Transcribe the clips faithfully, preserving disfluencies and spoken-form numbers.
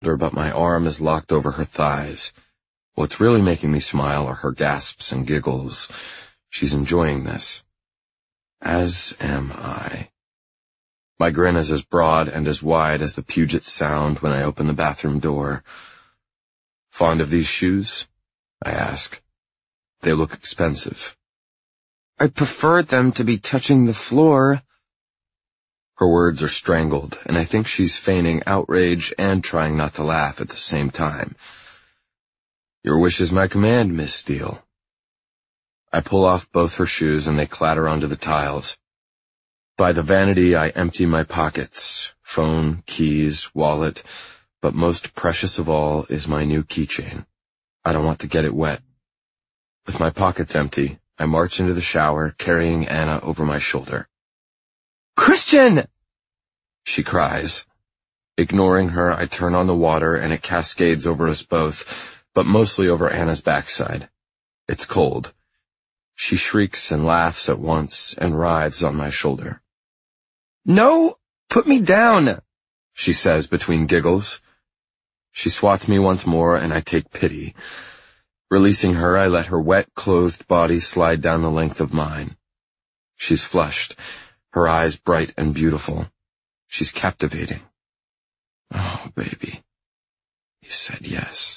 but my arm is locked over her thighs. What's really making me smile are her gasps and giggles. She's enjoying this. As am I. My grin is as broad and as wide as the Puget Sound when I open the bathroom door. Fond of these shoes? I ask. They look expensive. I prefer them to be touching the floor. Her words are strangled, and I think she's feigning outrage and trying not to laugh at the same time. Your wish is my command, Miss Steele. I pull off both her shoes and they clatter onto the tiles. By the vanity, I empty my pockets, phone, keys, wallet, but most precious of all is my new keychain. I don't want to get it wet. With my pockets empty, I march into the shower, carrying Anna over my shoulder. Christian! She cries. Ignoring her, I turn on the water and it cascades over us both, but mostly over Anna's backside. It's cold. She shrieks and laughs at once and writhes on my shoulder. No, put me down, she says between giggles. She swats me once more and I take pity. Releasing her, I let her wet, clothed body slide down the length of mine. She's flushed, her eyes bright and beautiful. She's captivating. Oh, baby. You said yes.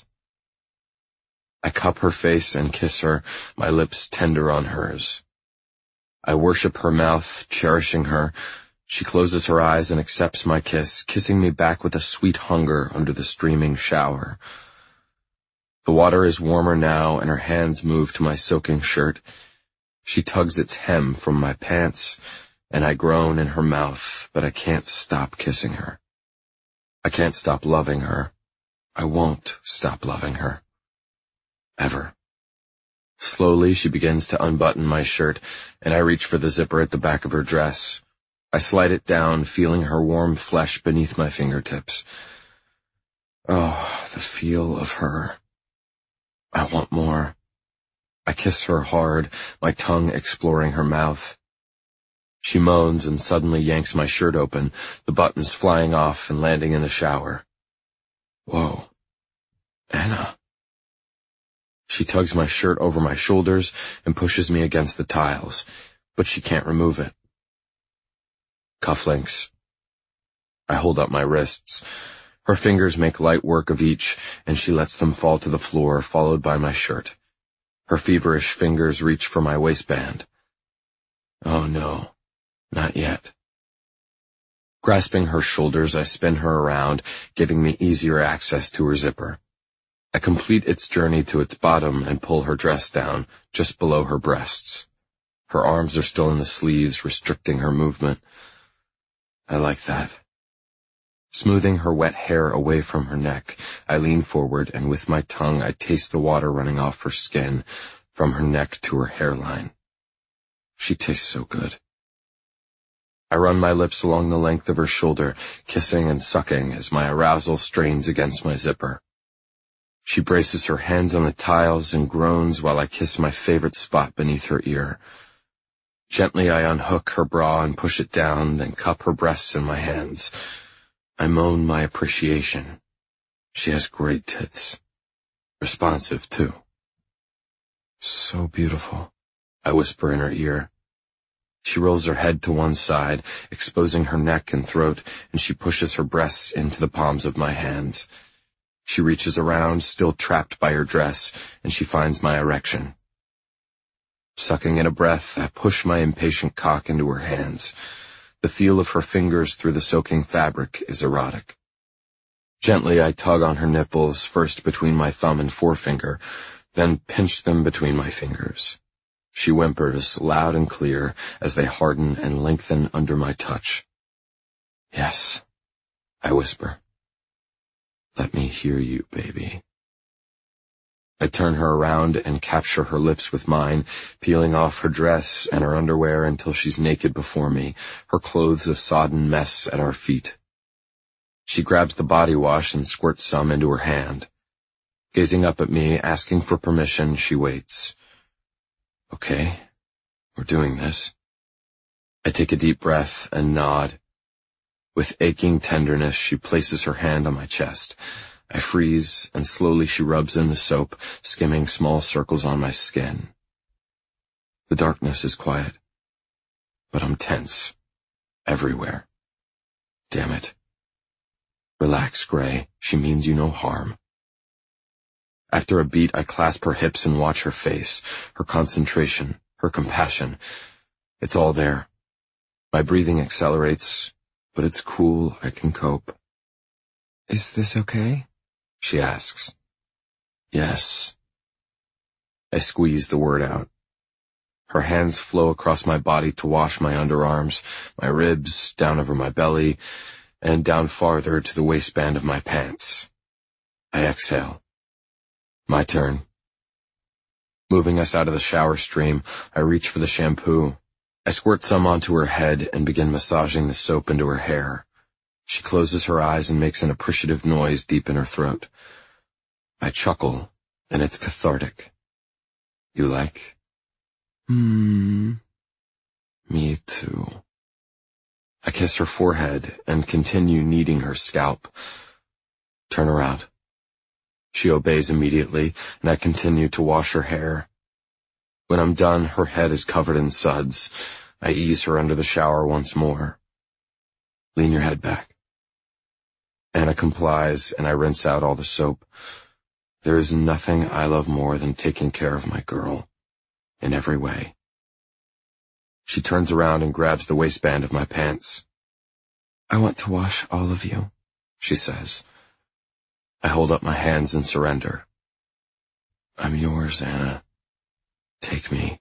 I cup her face and kiss her, my lips tender on hers. I worship her mouth, cherishing her. She closes her eyes and accepts my kiss, kissing me back with a sweet hunger under the streaming shower. The water is warmer now, and her hands move to my soaking shirt. She tugs its hem from my pants, and I groan in her mouth, but I can't stop kissing her. I can't stop loving her. I won't stop loving her. Ever. Slowly, she begins to unbutton my shirt, and I reach for the zipper at the back of her dress. I slide it down, feeling her warm flesh beneath my fingertips. Oh, the feel of her. I want more. I kiss her hard, my tongue exploring her mouth. She moans and suddenly yanks my shirt open, the buttons flying off and landing in the shower. Whoa. Anna. She tugs my shirt over my shoulders and pushes me against the tiles, but she can't remove it. Cufflinks. I hold up my wrists. Her fingers make light work of each, and she lets them fall to the floor, followed by my shirt. Her feverish fingers reach for my waistband. Oh no, not yet. Grasping her shoulders, I spin her around, giving me easier access to her zipper. I complete its journey to its bottom and pull her dress down, just below her breasts. Her arms are still in the sleeves, restricting her movement. I like that. Smoothing her wet hair away from her neck, I lean forward and with my tongue I taste the water running off her skin, from her neck to her hairline. She tastes so good. I run my lips along the length of her shoulder, kissing and sucking as my arousal strains against my zipper. She braces her hands on the tiles and groans while I kiss my favorite spot beneath her ear. Gently I unhook her bra and push it down, then cup her breasts in my hands. I moan my appreciation. She has great tits. Responsive, too. So beautiful, I whisper in her ear. She rolls her head to one side, exposing her neck and throat, and she pushes her breasts into the palms of my hands. She reaches around, still trapped by her dress, and she finds my erection. Sucking in a breath, I push my impatient cock into her hands. The feel of her fingers through the soaking fabric is erotic. Gently, I tug on her nipples, first between my thumb and forefinger, then pinch them between my fingers. She whimpers, loud and clear, as they harden and lengthen under my touch. Yes, I whisper. Let me hear you, baby. I turn her around and capture her lips with mine, peeling off her dress and her underwear until she's naked before me, her clothes a sodden mess at our feet. She grabs the body wash and squirts some into her hand. Gazing up at me, asking for permission, she waits. Okay, we're doing this. I take a deep breath and nod. With aching tenderness, she places her hand on my chest. I freeze, and slowly she rubs in the soap, skimming small circles on my skin. The darkness is quiet, but I'm tense. Everywhere. Damn it. Relax, Gray. She means you no harm. After a beat, I clasp her hips and watch her face, her concentration, her compassion. It's all there. My breathing accelerates, but it's cool. I can cope. Is this okay? She asks. Yes. I squeeze the word out. Her hands flow across my body to wash my underarms, my ribs, down over my belly, and down farther to the waistband of my pants. I exhale. My turn. Moving us out of the shower stream, I reach for the shampoo. I squirt some onto her head and begin massaging the soap into her hair. She closes her eyes and makes an appreciative noise deep in her throat. I chuckle, and it's cathartic. You like? Hmm. Me too. I kiss her forehead and continue kneading her scalp. Turn around. She obeys immediately, and I continue to wash her hair. When I'm done, her head is covered in suds. I ease her under the shower once more. Lean your head back. Anna complies, and I rinse out all the soap. There is nothing I love more than taking care of my girl, in every way. She turns around and grabs the waistband of my pants. I want to wash all of you, she says. I hold up my hands in surrender. I'm yours, Anna. Take me.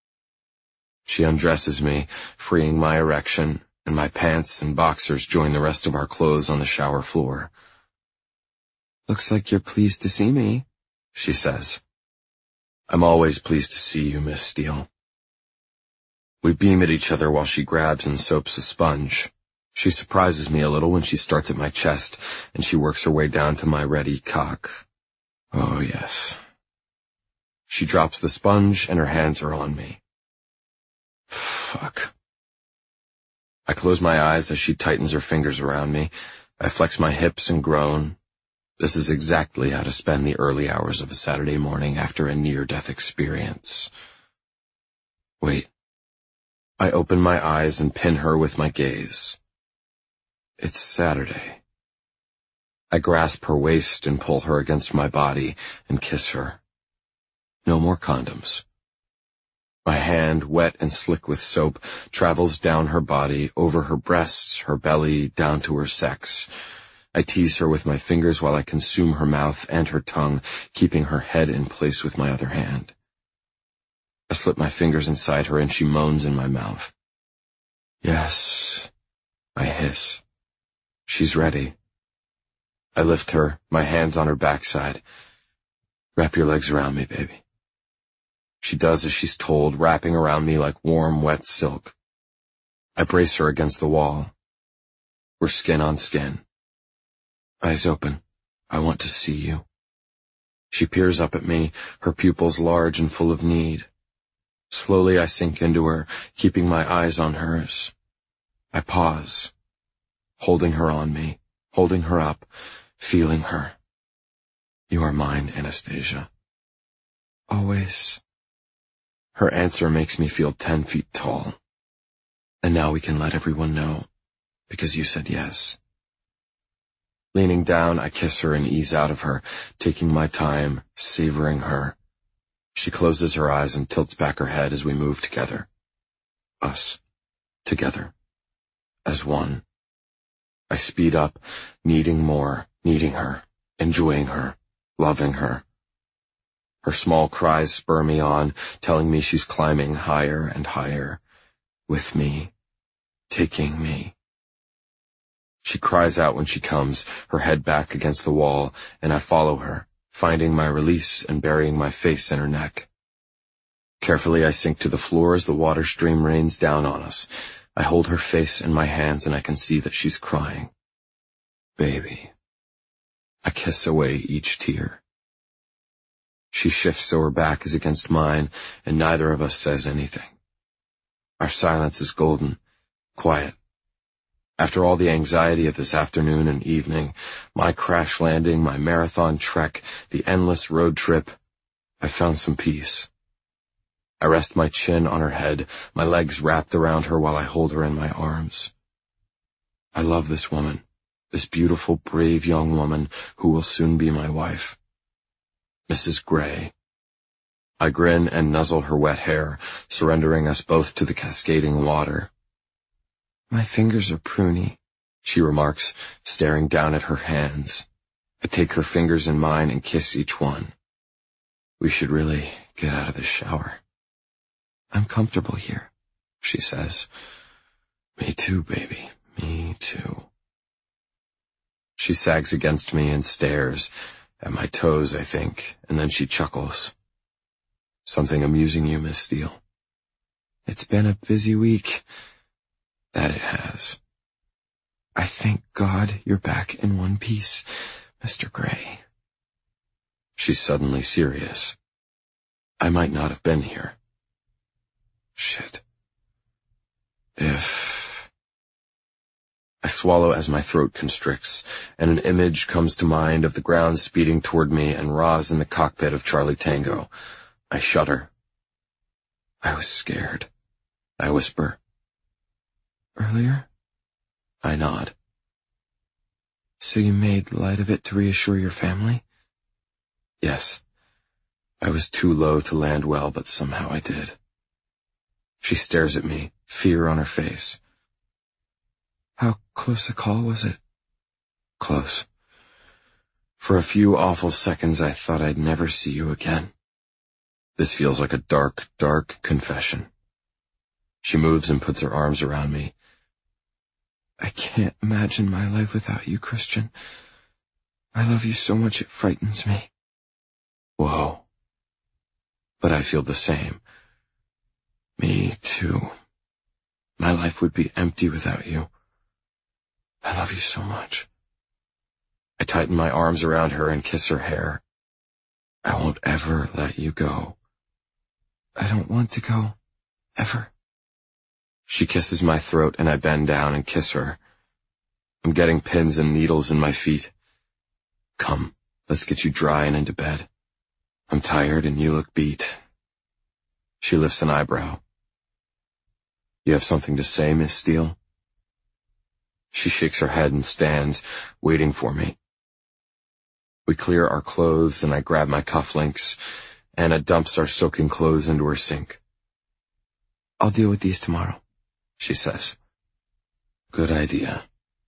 She undresses me, freeing my erection, and my pants and boxers join the rest of our clothes on the shower floor. Looks like you're pleased to see me, she says. I'm always pleased to see you, Miss Steele. We beam at each other while she grabs and soaps a sponge. She surprises me a little when she starts at my chest, and she works her way down to my ready cock. Oh, yes. She drops the sponge, and her hands are on me. Fuck. I close my eyes as she tightens her fingers around me. I flex my hips and groan. This is exactly how to spend the early hours of a Saturday morning after a near-death experience. Wait. I open my eyes and pin her with my gaze. It's Saturday. I grasp her waist and pull her against my body and kiss her. No more condoms. My hand, wet and slick with soap, travels down her body, over her breasts, her belly, down to her sex. I tease her with my fingers while I consume her mouth and her tongue, keeping her head in place with my other hand. I slip my fingers inside her and she moans in my mouth. Yes, I hiss. She's ready. I lift her, my hands on her backside. Wrap your legs around me, baby. She does as she's told, wrapping around me like warm, wet silk. I brace her against the wall. We're skin on skin. Eyes open. I want to see you. She peers up at me, her pupils large and full of need. Slowly I sink into her, keeping my eyes on hers. I pause, holding her on me, holding her up, feeling her. You are mine, Anastasia. Always. Her answer makes me feel ten feet tall. And now we can let everyone know, because you said yes. Leaning down, I kiss her and ease out of her, taking my time, savoring her. She closes her eyes and tilts back her head as we move together. Us. Together. As one. I speed up, needing more, needing her, enjoying her, loving her. Her small cries spur me on, telling me she's climbing higher and higher. With me. Taking me. She cries out when she comes, her head back against the wall, and I follow her, finding my release and burying my face in her neck. Carefully I sink to the floor as the water stream rains down on us. I hold her face in my hands and I can see that she's crying. Baby. I kiss away each tear. She shifts so her back is against mine, and neither of us says anything. Our silence is golden, quiet. After all the anxiety of this afternoon and evening, my crash landing, my marathon trek, the endless road trip, I found some peace. I rest my chin on her head, my legs wrapped around her while I hold her in my arms. I love this woman, this beautiful, brave young woman who will soon be my wife. Missus Gray. I grin and nuzzle her wet hair, surrendering us both to the cascading water. My fingers are pruny, she remarks, staring down at her hands. I take her fingers in mine and kiss each one. We should really get out of the shower. I'm comfortable here, she says. Me too, baby, me too. She sags against me and stares, at my toes, I think, and then she chuckles. Something amusing you, Miss Steele? It's been a busy week. That it has. I thank God you're back in one piece, Mister Gray. She's suddenly serious. I might not have been here. Shit. If... I swallow as my throat constricts, and an image comes to mind of the ground speeding toward me and Roz in the cockpit of Charlie Tango. I shudder. I was scared. I whisper. Earlier? I nod. So you made light of it to reassure your family? Yes. I was too low to land well, but somehow I did. She stares at me, fear on her face. How close a call was it? Close. For a few awful seconds I thought I'd never see you again. This feels like a dark, dark confession. She moves and puts her arms around me. I can't imagine my life without you, Christian. I love you so much it frightens me. Whoa. But I feel the same. Me too. My life would be empty without you. I love you so much. I tighten my arms around her and kiss her hair. I won't ever let you go. I don't want to go. Ever. She kisses my throat and I bend down and kiss her. I'm getting pins and needles in my feet. Come, let's get you dry and into bed. I'm tired and you look beat. She lifts an eyebrow. You have something to say, Miss Steele? She shakes her head and stands, waiting for me. We clear our clothes and I grab my cufflinks. Anna dumps our soaking clothes into her sink. I'll deal with these tomorrow, she says. Good idea.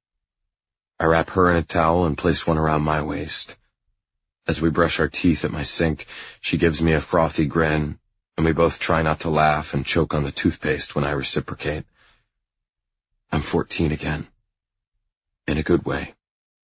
I wrap her in a towel and place one around my waist. As we brush our teeth at my sink, she gives me a frothy grin, and we both try not to laugh and choke on the toothpaste when I reciprocate. I'm fourteen again. In a good way.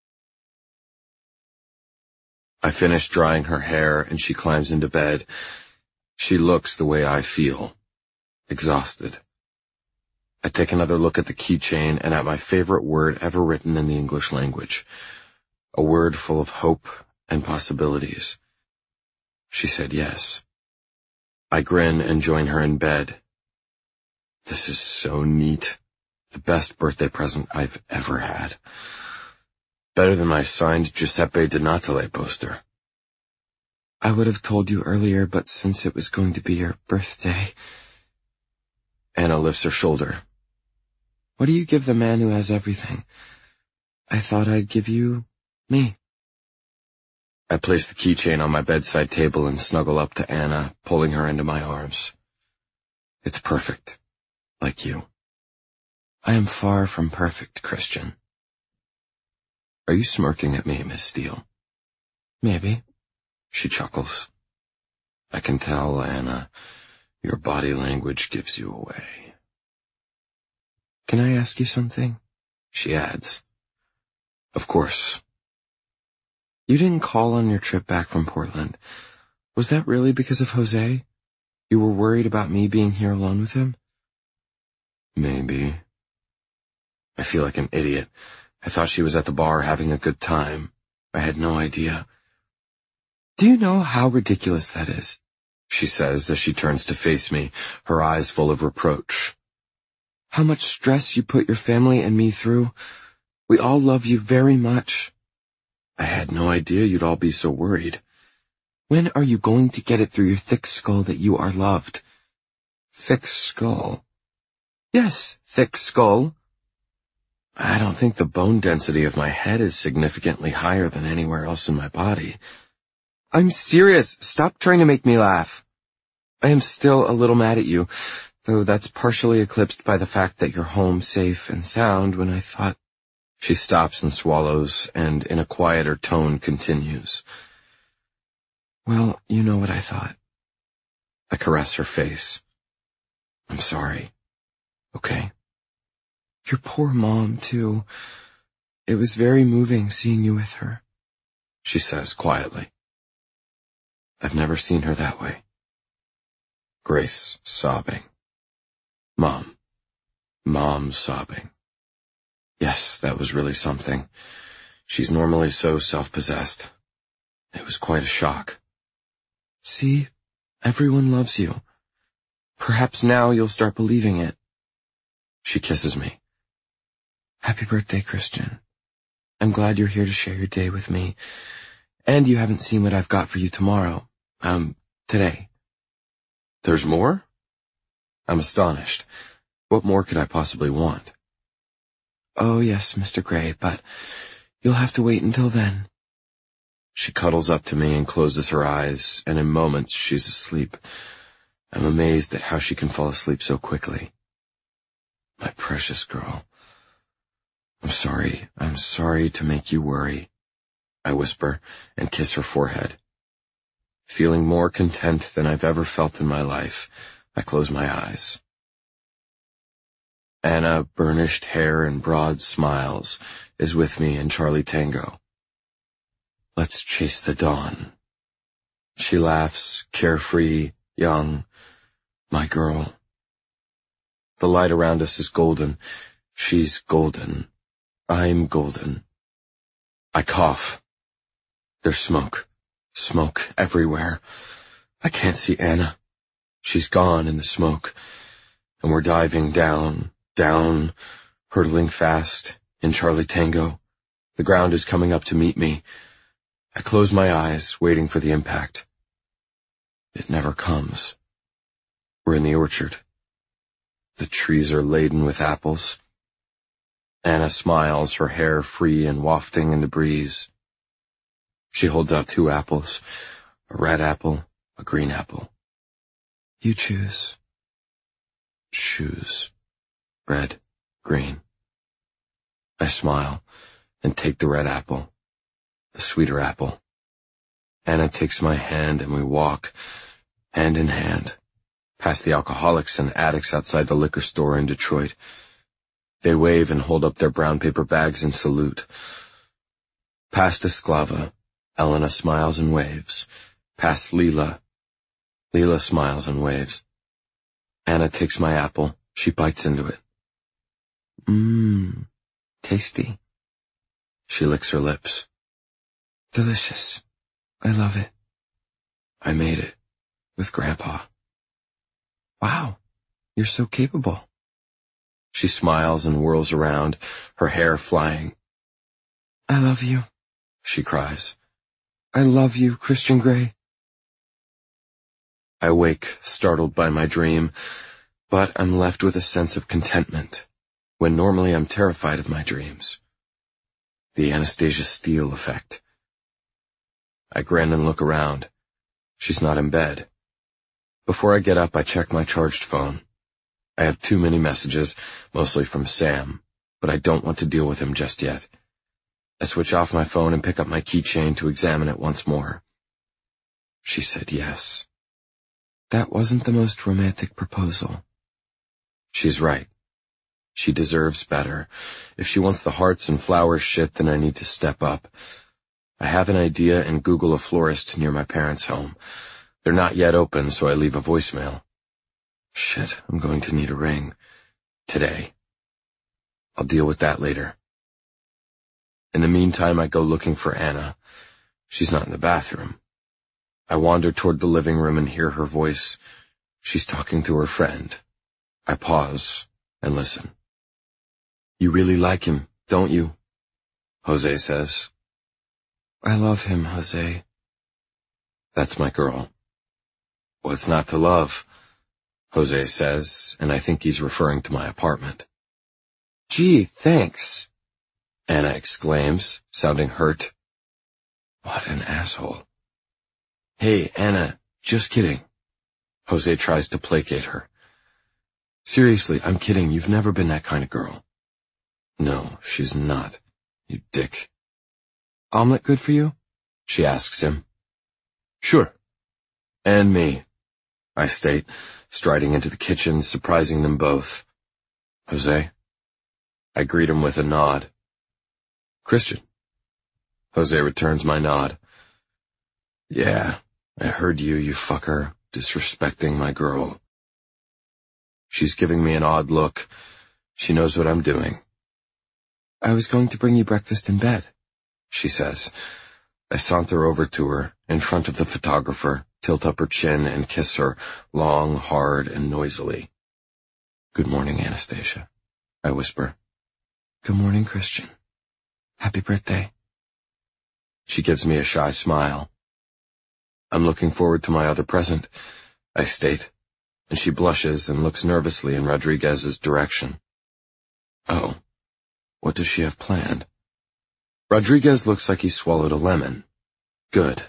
I finish drying her hair and she climbs into bed. She looks the way I feel. Exhausted. I take another look at the keychain and at my favorite word ever written in the English language. A word full of hope and possibilities. She said yes. I grin and join her in bed. This is so neat. The best birthday present I've ever had. Better than my signed Giuseppe Donatale poster. I would have told you earlier, but since it was going to be your birthday... Anna lifts her shoulder. What do you give the man who has everything? I thought I'd give you... me. I place the keychain on my bedside table and snuggle up to Anna, pulling her into my arms. It's perfect. Like you. I am far from perfect, Christian. Are you smirking at me, Miss Steele? Maybe. She chuckles. I can tell, Anna. Your body language gives you away. Can I ask you something? She adds. Of course. You didn't call on your trip back from Portland. Was that really because of Jose? You were worried about me being here alone with him? Maybe. I feel like an idiot. I thought she was at the bar having a good time. I had no idea. Do you know how ridiculous that is? She says as she turns to face me, her eyes full of reproach. how much stress you put your family and me through. We all love you very much. I had no idea you'd all be so worried. When are you going to get it through your thick skull that you are loved? Thick skull? Yes, thick skull. I don't think the bone density of my head is significantly higher than anywhere else in my body. I'm serious. Stop trying to make me laugh. I am still a little mad at you, though that's partially eclipsed by the fact that you're home safe and sound when I thought... She stops and swallows, and in a quieter tone continues. Well, you know what I thought. I caress her face. I'm sorry. Okay? Your poor mom, too. It was very moving seeing you with her, she says quietly. I've never seen her that way. Grace sobbing. Mom. Mom sobbing. Yes, that was really something. She's normally so self-possessed. It was quite a shock. See? Everyone loves you. Perhaps now you'll start believing it. She kisses me. Happy birthday, Christian. I'm glad you're here to share your day with me. And you haven't seen what I've got for you tomorrow. Um, today. There's more? I'm astonished. What more could I possibly want? Oh, yes, Mister Gray, but you'll have to wait until then. She cuddles up to me and closes her eyes, and in moments she's asleep. I'm amazed at how she can fall asleep so quickly. My precious girl. I'm sorry, I'm sorry to make you worry, I whisper and kiss her forehead. Feeling more content than I've ever felt in my life, I close my eyes. Anna, burnished hair and broad smiles, is with me in Charlie Tango. Let's chase the dawn. She laughs, carefree, young. My girl. The light around us is golden. She's golden. I'm golden. I cough. There's smoke. Smoke everywhere. I can't see Anna. She's gone in the smoke. And we're diving down, down, hurtling fast, in Charlie Tango. The ground is coming up to meet me. I close my eyes, waiting for the impact. It never comes. We're in the orchard. The trees are laden with apples. Anna smiles, her hair free and wafting in the breeze. She holds out two apples, a red apple, a green apple. You choose. Choose. Red, green. I smile and take the red apple, the sweeter apple. Anna takes my hand and we walk, hand in hand, past the alcoholics and addicts outside the liquor store in Detroit. They wave and hold up their brown paper bags in salute. Past Esclava, Elena smiles and waves. Past Leela. Leela smiles and waves. Anna takes my apple. She bites into it. Mmm, tasty. She licks her lips. Delicious. I love it. I made it. With Grandpa. Wow, you're so capable. She smiles and whirls around, her hair flying. I love you, she cries. I love you, Christian Gray. I wake, startled by my dream, but I'm left with a sense of contentment, when normally I'm terrified of my dreams. The Anastasia Steele effect. I grin and look around. She's not in bed. Before I get up, I check my charged phone. I have too many messages, mostly from Sam, but I don't want to deal with him just yet. I switch off my phone and pick up my keychain to examine it once more. She said yes. That wasn't the most romantic proposal. She's right. She deserves better. If she wants the hearts and flowers shit, then I need to step up. I have an idea and Google a florist near my parents' home. They're not yet open, so I leave a voicemail. Shit, I'm going to need a ring. Today. I'll deal with that later. In the meantime, I go looking for Anna. She's not in the bathroom. I wander toward the living room and hear her voice. She's talking to her friend. I pause, and listen. You really like him, don't you? Jose says. I love him, Jose. That's my girl. What's not to love? Jose says, and I think he's referring to my apartment. Gee, thanks, Anna exclaims, sounding hurt. What an asshole. Hey, Anna, just kidding. Jose tries to placate her. Seriously, I'm kidding. You've never been that kind of girl. No, she's not, you dick. Omelet good for you? She asks him. Sure. And me, I state, striding into the kitchen, surprising them both. Jose? I greet him with a nod. Christian? Jose returns my nod. Yeah, I heard you, you fucker, disrespecting my girl. She's giving me an odd look. She knows what I'm doing. I was going to bring you breakfast in bed, she says. I saunter over to her, in front of the photographer, tilt up her chin and kiss her, long, hard, and noisily. Good morning, Anastasia, I whisper. Good morning, Christian. Happy birthday. She gives me a shy smile. I'm looking forward to my other present, I state, and she blushes and looks nervously in Rodriguez's direction. Oh, what does she have planned? Rodriguez looks like he swallowed a lemon. Good.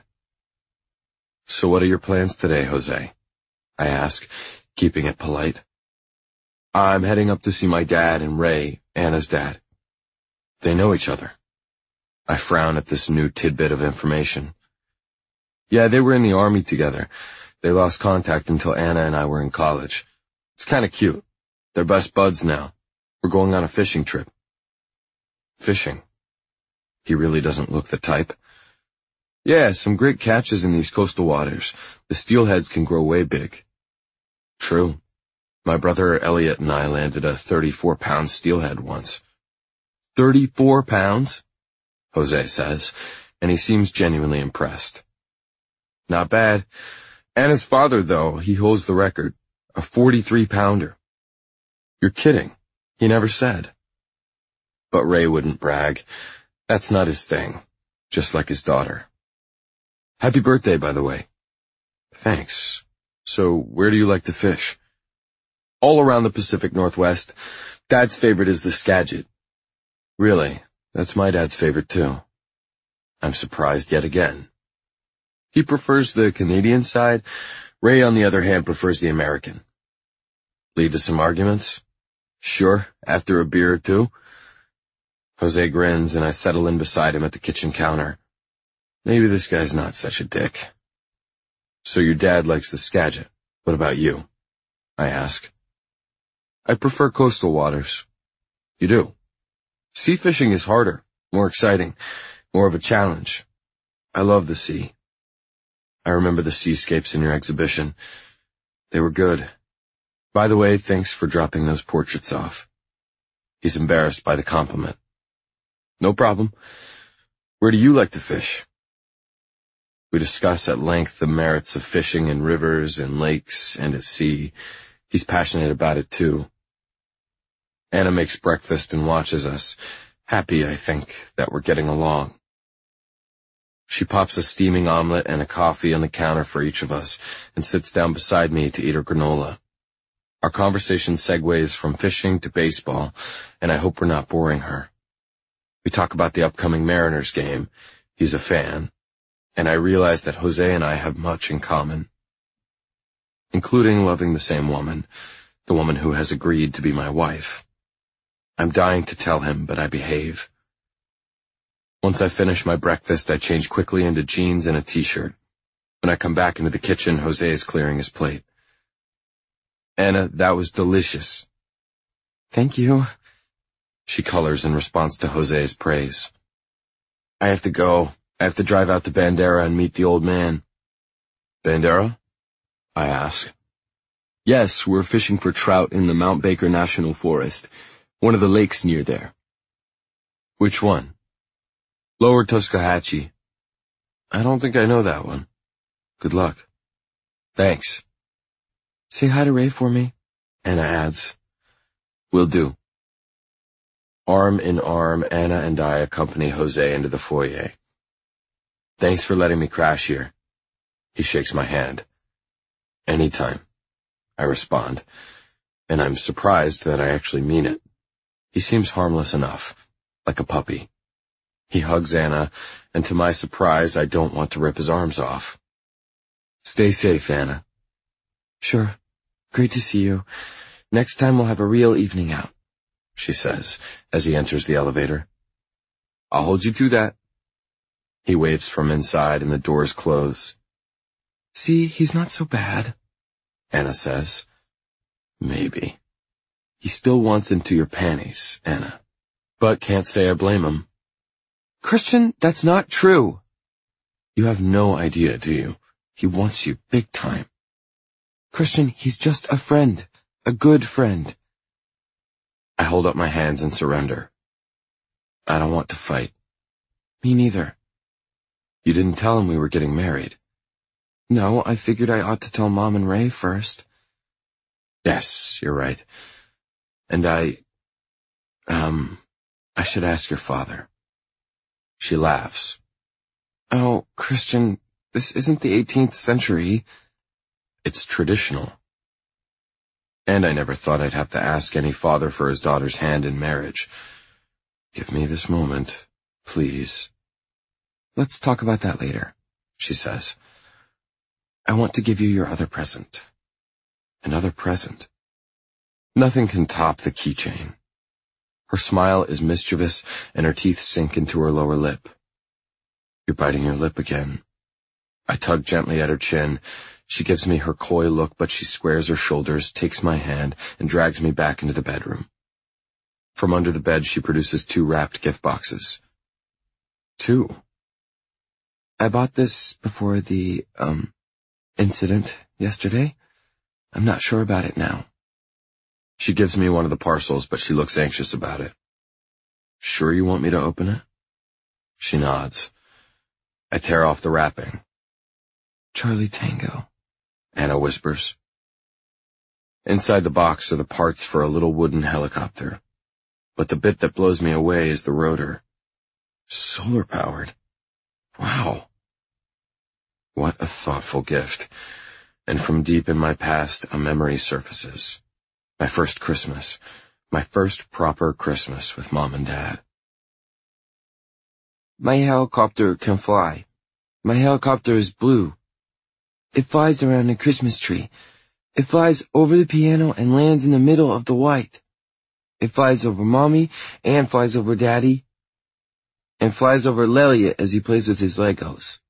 So what are your plans today, Jose? I ask, keeping it polite. I'm heading up to see my dad and Ray, Anna's dad. They know each other. I frown at this new tidbit of information. Yeah, they were in the army together. They lost contact until Anna and I were in college. It's kinda cute. They're best buds now. We're going on a fishing trip. Fishing? He really doesn't look the type. Yeah, some great catches in these coastal waters. The steelheads can grow way big. True. My brother Elliot and I landed a thirty-four pound steelhead once. Thirty-four pounds? Jose says, and he seems genuinely impressed. Not bad. Anna's father, though, he holds the record. A forty-three pounder. You're kidding. He never said. But Ray wouldn't brag. That's not his thing. Just like his daughter. Happy birthday, by the way. Thanks. So, where do you like to fish? All around the Pacific Northwest. Dad's favorite is the Skagit. Really? That's my dad's favorite, too. I'm surprised yet again. He prefers the Canadian side. Ray, on the other hand, prefers the American. Lead to some arguments? Sure, after a beer or two. Jose grins, and I settle in beside him at the kitchen counter. Maybe this guy's not such a dick. So your dad likes the Skagit. What about you? I ask. I prefer coastal waters. You do? Sea fishing is harder, more exciting, more of a challenge. I love the sea. I remember the seascapes in your exhibition. They were good. By the way, thanks for dropping those portraits off. He's embarrassed by the compliment. No problem. Where do you like to fish? We discuss at length the merits of fishing in rivers and lakes and at sea. He's passionate about it too. Anna makes breakfast and watches us, happy, I think, that we're getting along. She pops a steaming omelet and a coffee on the counter for each of us and sits down beside me to eat her granola. Our conversation segues from fishing to baseball, and I hope we're not boring her. We talk about the upcoming Mariners game. He's a fan, and I realize that Jose and I have much in common, including loving the same woman, the woman who has agreed to be my wife. I'm dying to tell him, but I behave. Once I finish my breakfast, I change quickly into jeans and a t-shirt. When I come back into the kitchen, Jose is clearing his plate. Anna, that was delicious. Thank you. She colors in response to Jose's praise. I have to go. I have to drive out to Bandera and meet the old man. Bandera? I ask. Yes, we're fishing for trout in the Mount Baker National Forest, one of the lakes near there. Which one? Lower Tuscohatchee. I don't think I know that one. Good luck. Thanks. Say hi to Ray for me, Anna adds. Will do. Arm in arm, Anna and I accompany Jose into the foyer. Thanks for letting me crash here. He shakes my hand. Anytime, I respond, and I'm surprised that I actually mean it. He seems harmless enough, like a puppy. He hugs Anna, and to my surprise, I don't want to rip his arms off. Stay safe, Anna. Sure. Great to see you. Next time we'll have a real evening out, she says, as he enters the elevator. I'll hold you to that. He waves from inside and the doors close. See, he's not so bad, Anna says. Maybe. He still wants into your panties, Anna. But can't say I blame him. Christian, that's not true. You have no idea, do you? He wants you big time. Christian, he's just a friend. A good friend. I hold up my hands and surrender. I don't want to fight. Me neither. You didn't tell him we were getting married. No, I figured I ought to tell Mom and Ray first. Yes, you're right. And I... Um, I should ask your father. She laughs. Oh, Christian, this isn't the eighteenth century. It's traditional. And I never thought I'd have to ask any father for his daughter's hand in marriage. Give me this moment, please. Let's talk about that later, she says. I want to give you your other present. Another present? Nothing can top the keychain. Her smile is mischievous, and her teeth sink into her lower lip. You're biting your lip again. I tug gently at her chin. She gives me her coy look, but she squares her shoulders, takes my hand, and drags me back into the bedroom. From under the bed, she produces two wrapped gift boxes. Two? I bought this before the, um, incident yesterday. I'm not sure about it now. She gives me one of the parcels, but she looks anxious about it. Sure you want me to open it? She nods. I tear off the wrapping. Charlie Tango, Anna whispers. Inside the box are the parts for a little wooden helicopter. But the bit that blows me away is the rotor. Solar-powered. Wow. What a thoughtful gift. And from deep in my past, a memory surfaces. My first Christmas. My first proper Christmas with Mom and Dad. My helicopter can fly. My helicopter is blue. It flies around a Christmas tree. It flies over the piano and lands in the middle of the white. It flies over Mommy and flies over Daddy. And flies over Lelia as he plays with his Legos.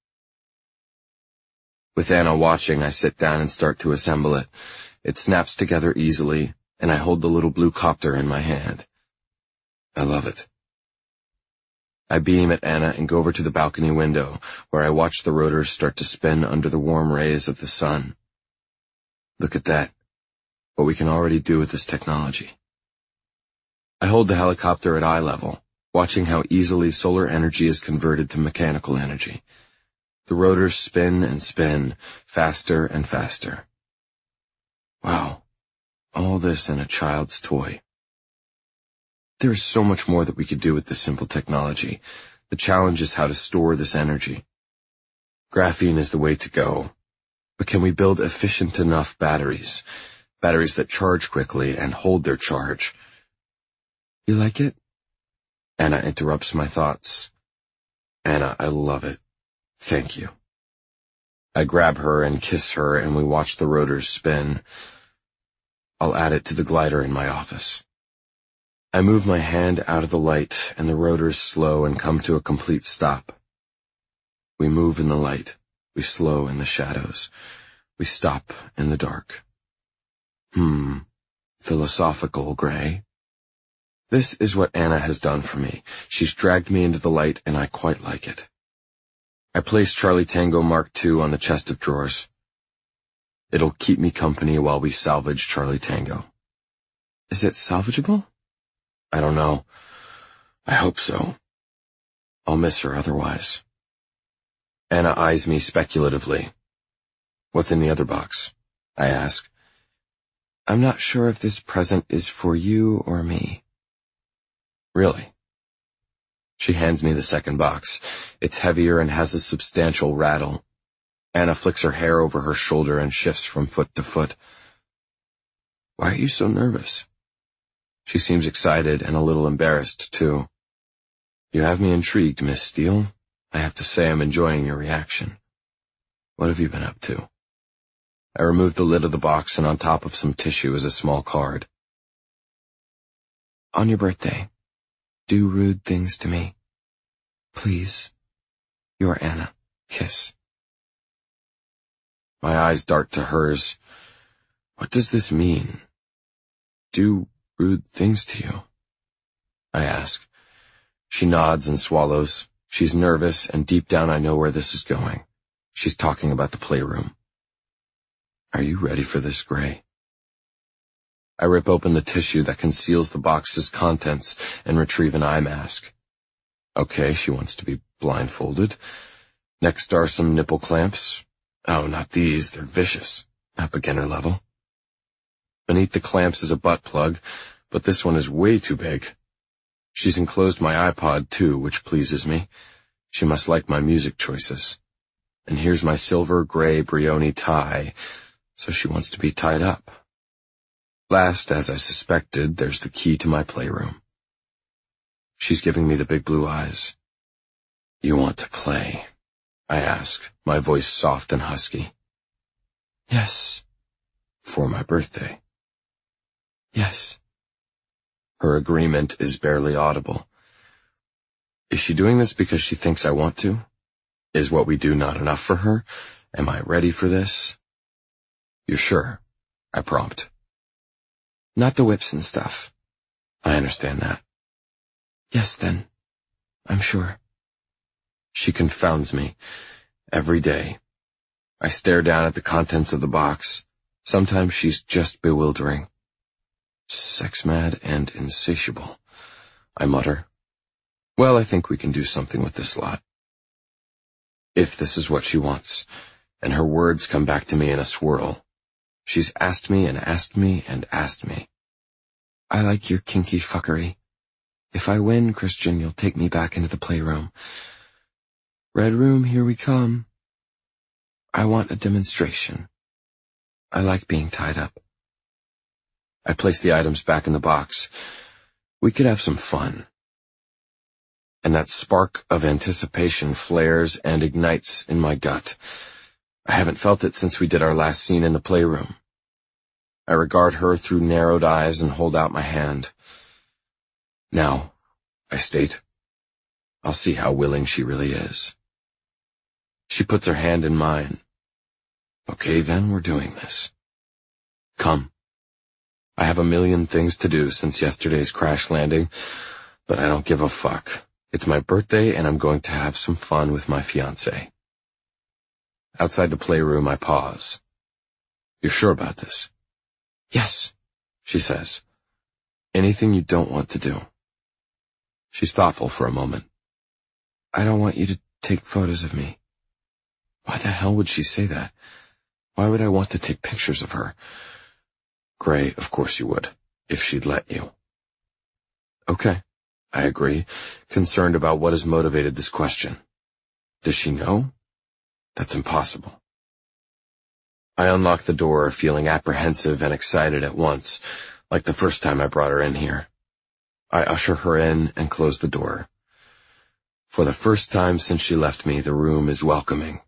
With Anna watching, I sit down and start to assemble it. It snaps together easily, and I hold the little blue copter in my hand. I love it. I beam at Anna and go over to the balcony window, where I watch the rotors start to spin under the warm rays of the sun. Look at that, what we can already do with this technology. I hold the helicopter at eye level, watching how easily solar energy is converted to mechanical energy. The rotors spin and spin, faster and faster. Wow, all this in a child's toy. There is so much more that we could do with this simple technology. The challenge is how to store this energy. Graphene is the way to go. But can we build efficient enough batteries? Batteries that charge quickly and hold their charge. You like it? Anna interrupts my thoughts. Anna, I love it. Thank you. I grab her and kiss her, and we watch the rotors spin. I'll add it to the glider in my office. I move my hand out of the light, and the rotors slow and come to a complete stop. We move in the light. We slow in the shadows. We stop in the dark. Hmm, philosophical, Gray. This is what Anna has done for me. She's dragged me into the light, and I quite like it. I place Charlie Tango Mark two on the chest of drawers. It'll keep me company while we salvage Charlie Tango. Is it salvageable? I don't know. I hope so. I'll miss her otherwise. Anna eyes me speculatively. What's in the other box? I ask. I'm not sure if this present is for you or me. Really? She hands me the second box. It's heavier and has a substantial rattle. Anna flicks her hair over her shoulder and shifts from foot to foot. Why are you so nervous? She seems excited and a little embarrassed, too. You have me intrigued, Miss Steele. I have to say I'm enjoying your reaction. What have you been up to? I remove the lid of the box, and on top of some tissue is a small card. On your birthday, do rude things to me. Please. Your Anna. Kiss. My eyes dart to hers. What does this mean? Do rude things to you? I ask. She nods and swallows. She's nervous, and deep down I know where this is going. She's talking about the playroom. Are you ready for this, Gray? I rip open the tissue that conceals the box's contents and retrieve an eye mask. Okay, she wants to be blindfolded. Next are some nipple clamps. Oh, not these, they're vicious. Not beginner level. Beneath the clamps is a butt plug, but this one is way too big. She's enclosed my iPod, too, which pleases me. She must like my music choices. And here's my silver gray Brioni tie, so she wants to be tied up. Last, as I suspected, there's the key to my playroom. She's giving me the big blue eyes. You want to play? I ask, my voice soft and husky. Yes. For my birthday? Yes. Her agreement is barely audible. Is she doing this because she thinks I want to? Is what we do not enough for her? Am I ready for this? You're sure? I prompt. Not the whips and stuff. I understand that. Yes, then. I'm sure. She confounds me. Every day. I stare down at the contents of the box. Sometimes she's just bewildering. Sex-mad and insatiable. I mutter. Well, I think we can do something with this lot. If this is what she wants, and her words come back to me in a swirl. She's asked me and asked me and asked me. I like your kinky fuckery. If I win, Christian, you'll take me back into the playroom. Red room, here we come. I want a demonstration. I like being tied up. I place the items back in the box. We could have some fun. And that spark of anticipation flares and ignites in my gut. I haven't felt it since we did our last scene in the playroom. I regard her through narrowed eyes and hold out my hand. Now, I state, I'll see how willing she really is. She puts her hand in mine. Okay, then we're doing this. Come. I have a million things to do since yesterday's crash landing, but I don't give a fuck. It's my birthday and I'm going to have some fun with my fiancé. Outside the playroom, I pause. You're sure about this? Yes, she says. Anything you don't want to do? She's thoughtful for a moment. I don't want you to take photos of me. Why the hell would she say that? Why would I want to take pictures of her? Gray, of course you would, if she'd let you. Okay, I agree, concerned about what has motivated this question. Does she know? That's impossible. I unlock the door, feeling apprehensive and excited at once, like the first time I brought her in here. I usher her in and close the door. For the first time since she left me, the room is welcoming.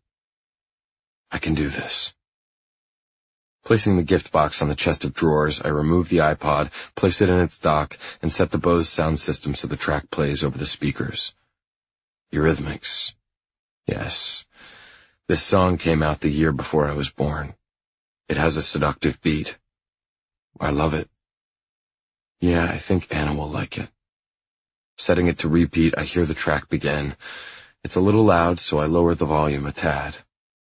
I can do this. Placing the gift box on the chest of drawers, I remove the iPod, place it in its dock, and set the Bose sound system so the track plays over the speakers. Eurythmics. Yes. This song came out the year before I was born. It has a seductive beat. I love it. Yeah, I think Anna will like it. Setting it to repeat, I hear the track begin. It's a little loud, so I lower the volume a tad.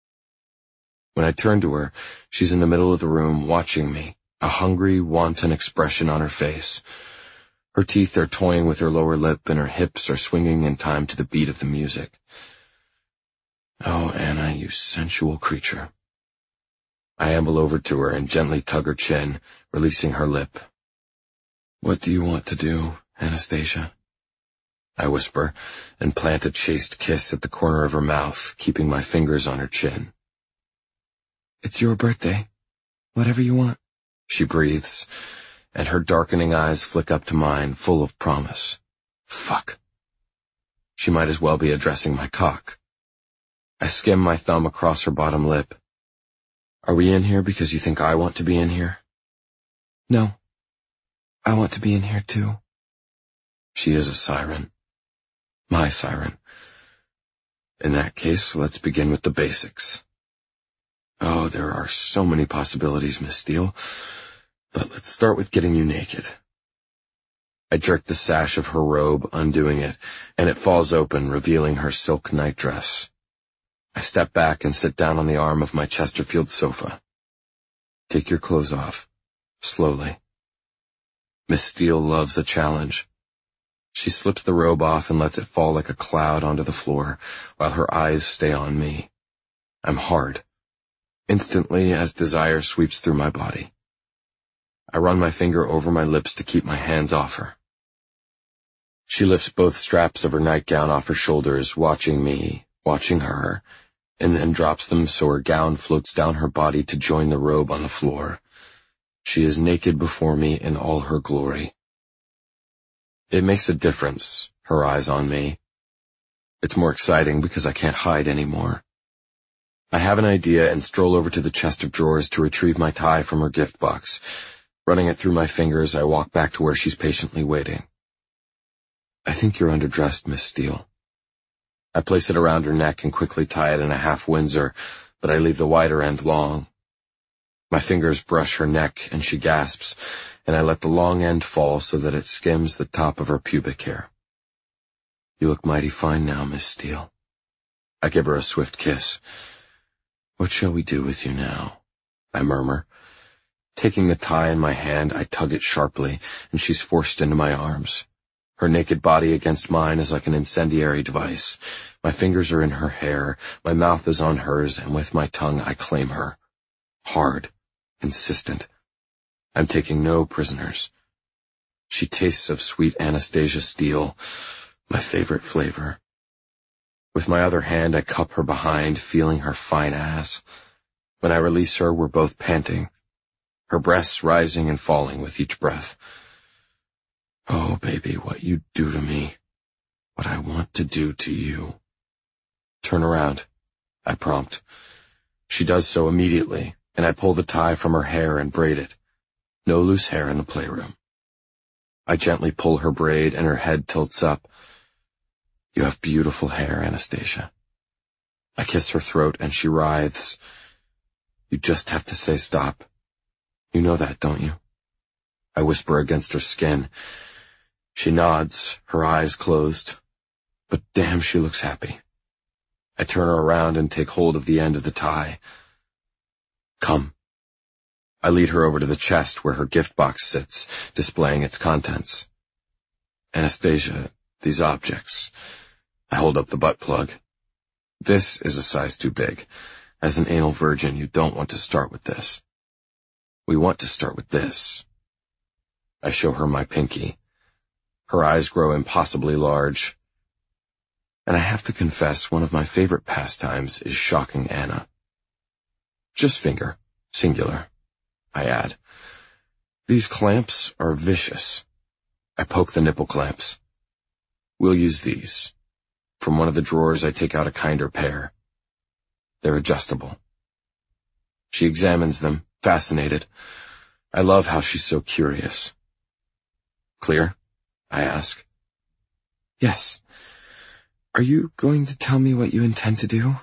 When I turn to her, she's in the middle of the room watching me, a hungry, wanton expression on her face. Her teeth are toying with her lower lip and her hips are swinging in time to the beat of the music. Oh, Anna, you sensual creature. I amble over to her and gently tug her chin, releasing her lip. "What do you want to do, Anastasia?" I whisper, and plant a chaste kiss at the corner of her mouth, keeping my fingers on her chin. "It's your birthday. Whatever you want," she breathes, and her darkening eyes flick up to mine, full of promise. Fuck. She might as well be addressing my cock. I skim my thumb across her bottom lip. "Are we in here because you think I want to be in here?" "No. I want to be in here too." She is a siren. My siren. In that case, let's begin with the basics. Oh, there are so many possibilities, Miss Steele. But let's start with getting you naked. I jerk the sash of her robe, undoing it, and it falls open, revealing her silk nightdress. I step back and sit down on the arm of my Chesterfield sofa. Take your clothes off, slowly. Miss Steele loves a challenge. She slips the robe off and lets it fall like a cloud onto the floor, while her eyes stay on me. I'm hard, instantly as desire sweeps through my body. I run my finger over my lips to keep my hands off her. She lifts both straps of her nightgown off her shoulders, watching me, watching her, and then drops them so her gown floats down her body to join the robe on the floor. She is naked before me in all her glory. It makes a difference, her eyes on me. It's more exciting because I can't hide anymore. I have an idea and stroll over to the chest of drawers to retrieve my tie from her gift box. Running it through my fingers, I walk back to where she's patiently waiting. "I think you're underdressed, Miss Steele." I place it around her neck and quickly tie it in a half Windsor, but I leave the wider end long. My fingers brush her neck and she gasps, and I let the long end fall so that it skims the top of her pubic hair. "You look mighty fine now, Miss Steele." I give her a swift kiss. "What shall we do with you now?" I murmur. Taking the tie in my hand, I tug it sharply, and she's forced into my arms. Her naked body against mine is like an incendiary device. My fingers are in her hair, my mouth is on hers, and with my tongue I claim her. Hard, insistent. I'm taking no prisoners. She tastes of sweet Anastasia Steele, my favorite flavor. With my other hand, I cup her behind, feeling her fine ass. When I release her, we're both panting, her breasts rising and falling with each breath. Oh, baby, what you do to me. What I want to do to you. Turn around, I prompt. She does so immediately, and I pull the tie from her hair and braid it. No loose hair in the playroom. I gently pull her braid and her head tilts up. You have beautiful hair, Anastasia. I kiss her throat and she writhes. You just have to say stop. You know that, don't you? I whisper against her skin. She nods, her eyes closed. But damn, she looks happy. I turn her around and take hold of the end of the tie. Come. I lead her over to the chest where her gift box sits, displaying its contents. Anastasia, these objects. I hold up the butt plug. This is a size too big. As an anal virgin, you don't want to start with this. We want to start with this. I show her my pinky. Her eyes grow impossibly large. And I have to confess, one of my favorite pastimes is shocking Anna. Just finger, singular, I add. These clamps are vicious. I poke the nipple clamps. We'll use these. From one of the drawers, I take out a kinder pair. They're adjustable. She examines them, fascinated. I love how she's so curious. Clear? I ask. Yes. Are you going to tell me what you intend to do?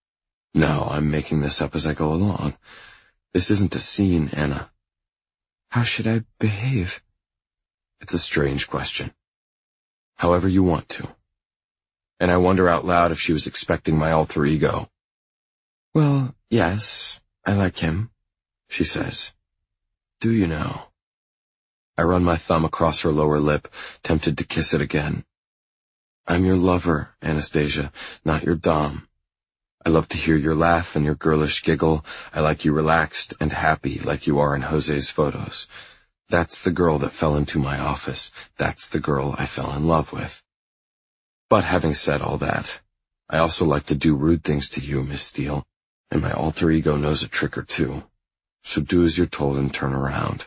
No, I'm making this up as I go along. This isn't a scene, Anna. How should I behave? It's a strange question. However you want to. And I wonder out loud if she was expecting my alter ego. Well, yes, I like him, she says. Do you know? I run my thumb across her lower lip, tempted to kiss it again. I'm your lover, Anastasia, not your dom. I love to hear your laugh and your girlish giggle. I like you relaxed and happy like you are in Jose's photos. That's the girl that fell into my office. That's the girl I fell in love with. But having said all that, I also like to do rude things to you, Miss Steele, and my alter ego knows a trick or two. So do as you're told and turn around.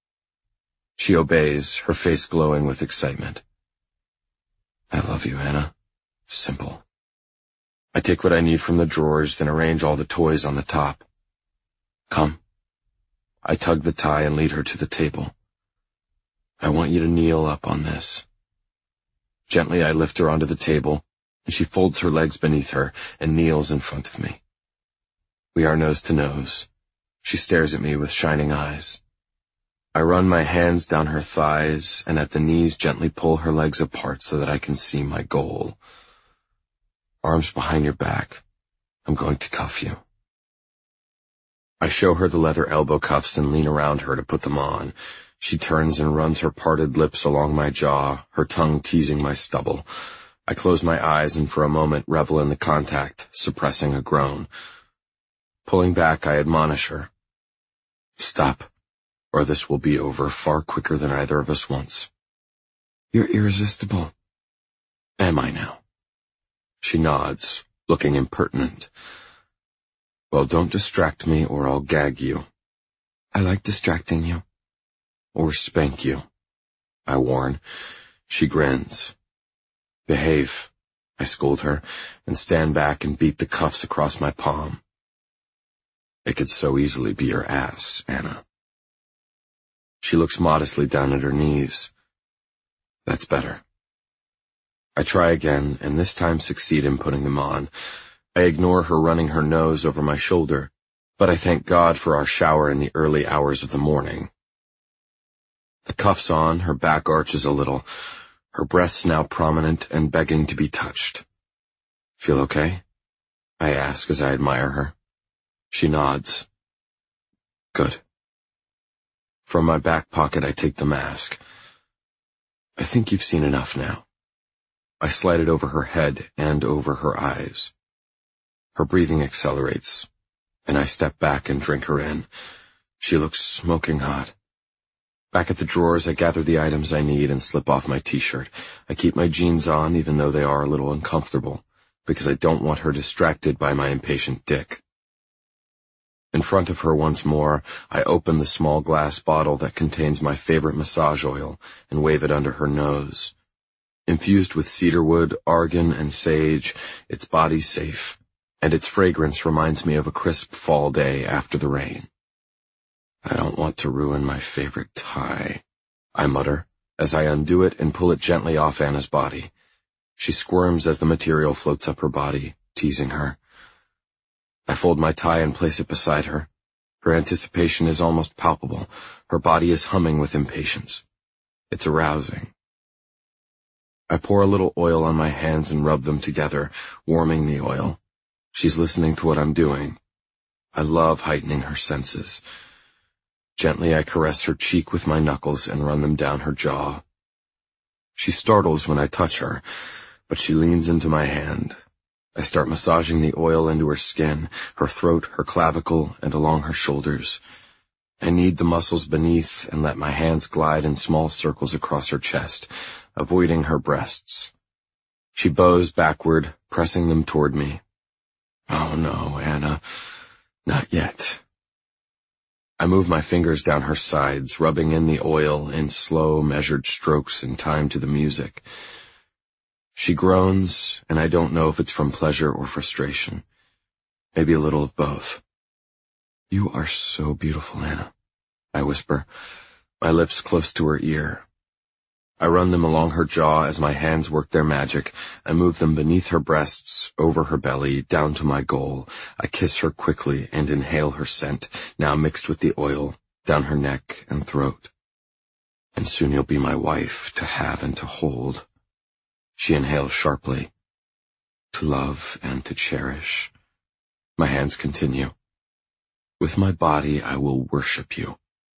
She obeys, her face glowing with excitement. I love you, Anna. Simple. I take what I need from the drawers, then arrange all the toys on the top. Come. I tug the tie and lead her to the table. I want you to kneel up on this. Gently I lift her onto the table, and she folds her legs beneath her and kneels in front of me. We are nose to nose. She stares at me with shining eyes. I run my hands down her thighs and at the knees gently pull her legs apart so that I can see my goal. Arms behind your back. I'm going to cuff you. I show her the leather elbow cuffs and lean around her to put them on. She turns and runs her parted lips along my jaw, her tongue teasing my stubble. I close my eyes and for a moment revel in the contact, suppressing a groan. Pulling back, I admonish her. Stop, or this will be over far quicker than either of us wants. You're irresistible. Am I now? She nods, looking impertinent. Well, don't distract me or I'll gag you. I like distracting you. Or spank you, I warn. She grins. Behave, I scold her, and stand back and beat the cuffs across my palm. It could so easily be your ass, Anna. She looks modestly down at her knees. That's better. I try again, and this time succeed in putting them on. I ignore her running her nose over my shoulder, but I thank God for our shower in the early hours of the morning. The cuffs on, her back arches a little, her breasts now prominent and begging to be touched. Feel okay? I ask as I admire her. She nods. Good. From my back pocket I take the mask. I think you've seen enough now. I slide it over her head and over her eyes. Her breathing accelerates, and I step back and drink her in. She looks smoking hot. Back at the drawers, I gather the items I need and slip off my t-shirt. I keep my jeans on, even though they are a little uncomfortable, because I don't want her distracted by my impatient dick. In front of her once more, I open the small glass bottle that contains my favorite massage oil and wave it under her nose. Infused with cedarwood, argan, and sage, its body safe, and its fragrance reminds me of a crisp fall day after the rain. I don't want to ruin my favorite tie, I mutter, as I undo it and pull it gently off Anna's body. She squirms as the material floats up her body, teasing her. I fold my tie and place it beside her. Her anticipation is almost palpable. Her body is humming with impatience. It's arousing. I pour a little oil on my hands and rub them together, warming the oil. She's listening to what I'm doing. I love heightening her senses. Gently I caress her cheek with my knuckles and run them down her jaw. She startles when I touch her, but she leans into my hand. I start massaging the oil into her skin, her throat, her clavicle, and along her shoulders. I knead the muscles beneath and let my hands glide in small circles across her chest, avoiding her breasts. She bows backward, pressing them toward me. Oh no, Anna, not yet. I move my fingers down her sides, rubbing in the oil in slow, measured strokes in time to the music. She groans, and I don't know if it's from pleasure or frustration. Maybe a little of both. You are so beautiful, Anna, I whisper, my lips close to her ear. I run them along her jaw as my hands work their magic. I move them beneath her breasts, over her belly, down to my goal. I kiss her quickly and inhale her scent, now mixed with the oil, down her neck and throat. And soon you'll be my wife, to have and to hold. She inhales sharply. To love and to cherish. My hands continue. With my body I will worship you.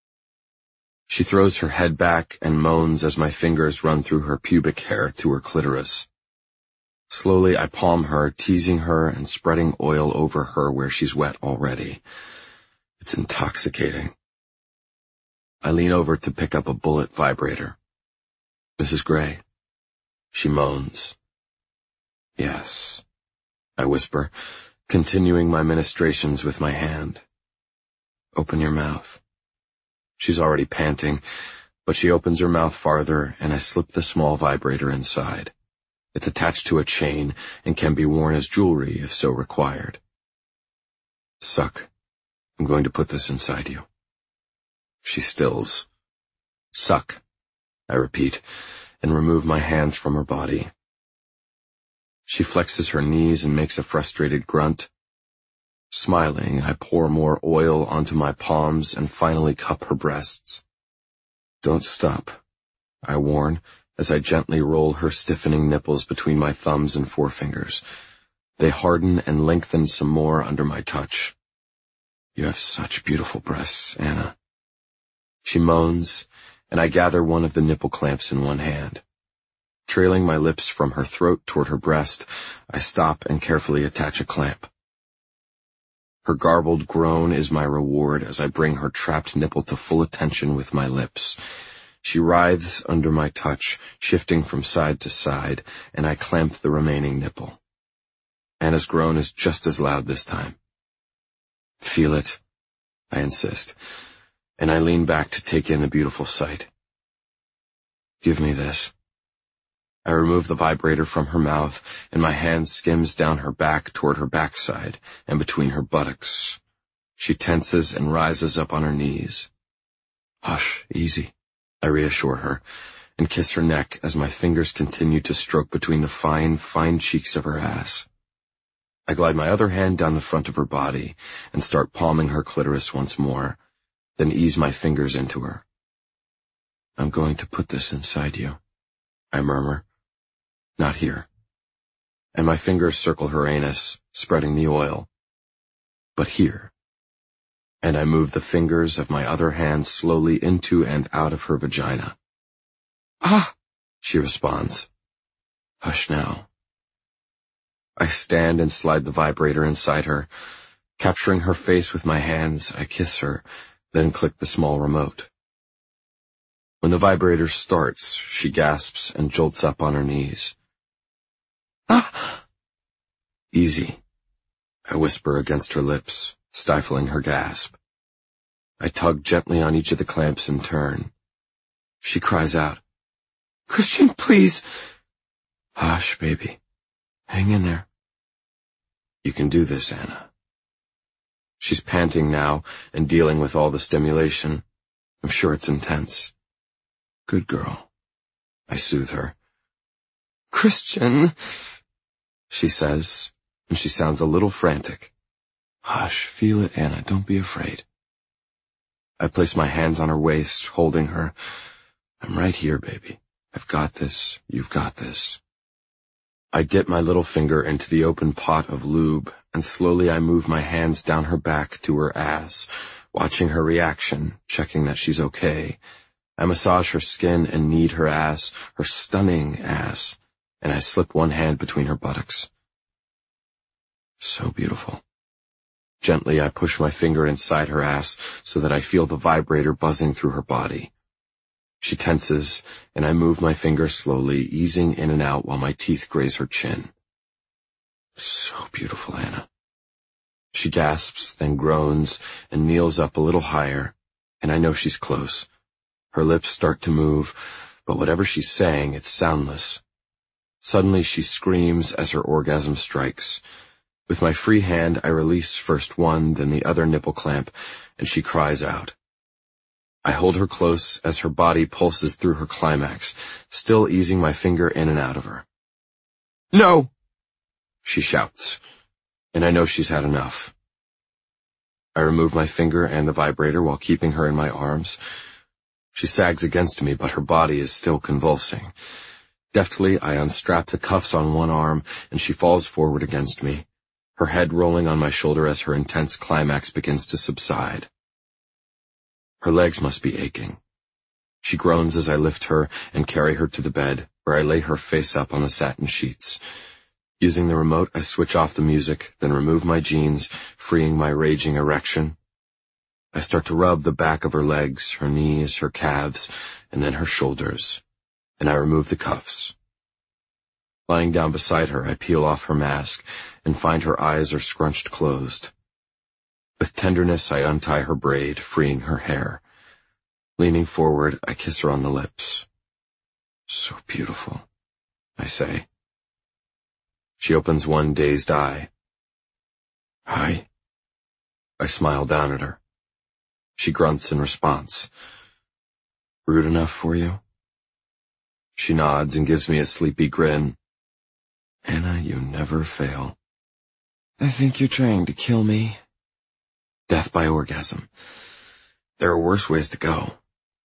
She throws her head back and moans as my fingers run through her pubic hair to her clitoris. Slowly I palm her, teasing her and spreading oil over her where she's wet already. It's intoxicating. I lean over to pick up a bullet vibrator. Missus Gray. She moans. Yes, I whisper, continuing my ministrations with my hand. Open your mouth. She's already panting, but she opens her mouth farther and I slip the small vibrator inside. It's attached to a chain and can be worn as jewelry if so required. Suck. I'm going to put this inside you. She stills. Suck, I repeat, and remove my hands from her body. She flexes her knees and makes a frustrated grunt. Smiling, I pour more oil onto my palms and finally cup her breasts. Don't stop, I warn, as I gently roll her stiffening nipples between my thumbs and forefingers. They harden and lengthen some more under my touch. You have such beautiful breasts, Anna. She moans, and I gather one of the nipple clamps in one hand. Trailing my lips from her throat toward her breast, I stop and carefully attach a clamp. Her garbled groan is my reward as I bring her trapped nipple to full attention with my lips. She writhes under my touch, shifting from side to side, and I clamp the remaining nipple. Anna's groan is just as loud this time. Feel it, I insist, and I lean back to take in the beautiful sight. Give me this. I remove the vibrator from her mouth, and my hand skims down her back toward her backside and between her buttocks. She tenses and rises up on her knees. Hush, easy, I reassure her, and kiss her neck as my fingers continue to stroke between the fine, fine cheeks of her ass. I glide my other hand down the front of her body and start palming her clitoris once more, then ease my fingers into her. I'm going to put this inside you, I murmur. Not here. And my fingers circle her anus, spreading the oil. But here. And I move the fingers of my other hand slowly into and out of her vagina. Ah! She responds. Hush now. I stand and slide the vibrator inside her. Capturing her face with my hands, I kiss her, then click the small remote. When the vibrator starts, she gasps and jolts up on her knees. Ah! Easy, I whisper against her lips, stifling her gasp. I tug gently on each of the clamps in turn. She cries out, Christian, please! Hush, baby. Hang in there. You can do this, Anna. She's panting now and dealing with all the stimulation. I'm sure it's intense. Good girl. I soothe her. Christian, she says, and she sounds a little frantic. Hush, feel it, Anna, don't be afraid. I place my hands on her waist, holding her. I'm right here, baby. I've got this, you've got this. I dip my little finger into the open pot of lube, and slowly I move my hands down her back to her ass, watching her reaction, checking that she's okay. I massage her skin and knead her ass, her stunning ass, and I slip one hand between her buttocks. So beautiful. Gently, I push my finger inside her ass so that I feel the vibrator buzzing through her body. She tenses, and I move my finger slowly, easing in and out while my teeth graze her chin. So beautiful, Anna. She gasps, then groans, and kneels up a little higher, and I know she's close. Her lips start to move, but whatever she's saying, it's soundless. Suddenly she screams as her orgasm strikes. With my free hand, I release first one, then the other nipple clamp, and she cries out. I hold her close as her body pulses through her climax, still easing my finger in and out of her. No! She shouts, and I know she's had enough. I remove my finger and the vibrator while keeping her in my arms. She sags against me, but her body is still convulsing. Deftly, I unstrap the cuffs on one arm, and she falls forward against me, her head rolling on my shoulder as her intense climax begins to subside. Her legs must be aching. She groans as I lift her and carry her to the bed, where I lay her face up on the satin sheets. Using the remote, I switch off the music, then remove my jeans, freeing my raging erection. I start to rub the back of her legs, her knees, her calves, and then her shoulders, and I remove the cuffs. Lying down beside her, I peel off her mask and find her eyes are scrunched closed. With tenderness, I untie her braid, freeing her hair. Leaning forward, I kiss her on the lips. "So beautiful," I say. She opens one dazed eye. "Hi." I smile down at her. She grunts in response. "Rude enough for you?" She nods and gives me a sleepy grin. "Anna, you never fail." I think you're trying to kill me. Death by orgasm. There are worse ways to go.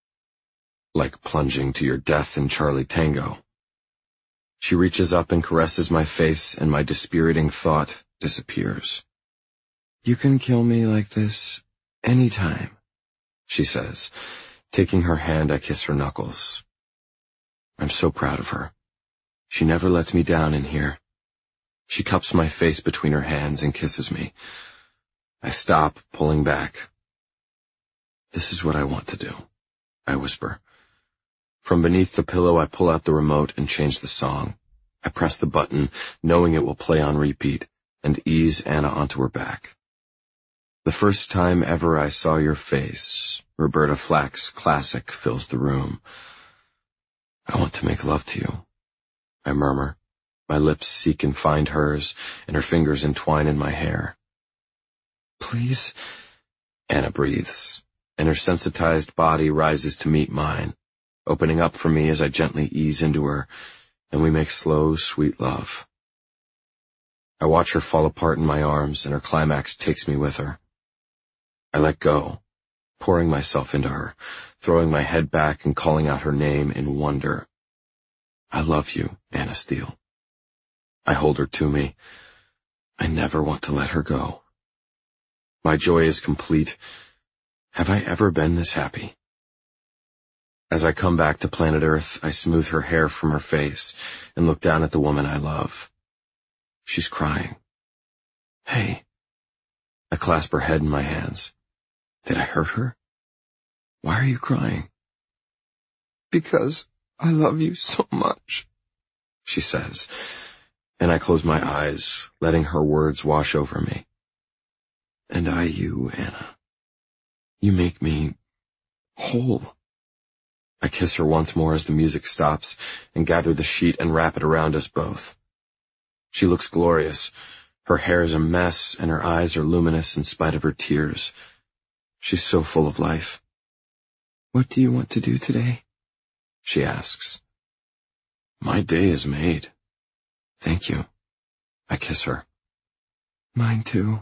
Like plunging to your death in Charlie Tango. She reaches up and caresses my face, and my dispiriting thought disappears. You can kill me like this anytime, she says. Taking her hand, I kiss her knuckles. I'm so proud of her. She never lets me down in here. She cups my face between her hands and kisses me. I stop, pulling back. "This is what I want to do," I whisper. From beneath the pillow, I pull out the remote and change the song. I press the button, knowing it will play on repeat, and ease Anna onto her back. The first time ever I saw your face, Roberta Flack's classic fills the room. "I want to make love to you," I murmur. My lips seek and find hers, and her fingers entwine in my hair. "Please," Anna breathes, and her sensitized body rises to meet mine, opening up for me as I gently ease into her, and we make slow, sweet love. I watch her fall apart in my arms, and her climax takes me with her. I let go, pouring myself into her, throwing my head back and calling out her name in wonder. "I love you, Anna Steele." I hold her to me. I never want to let her go. My joy is complete. Have I ever been this happy? As I come back to planet Earth, I smooth her hair from her face and look down at the woman I love. She's crying. "Hey." I clasp her head in my hands. Did I hurt her? Why are you crying? "Because I love you so much," she says, and I close my eyes, letting her words wash over me. "And I you, Anna. You make me whole." I kiss her once more as the music stops and gather the sheet and wrap it around us both. She looks glorious. Her hair is a mess and her eyes are luminous in spite of her tears. She's so full of life. "What do you want to do today?" she asks. "My day is made. Thank you." I kiss her. "Mine too."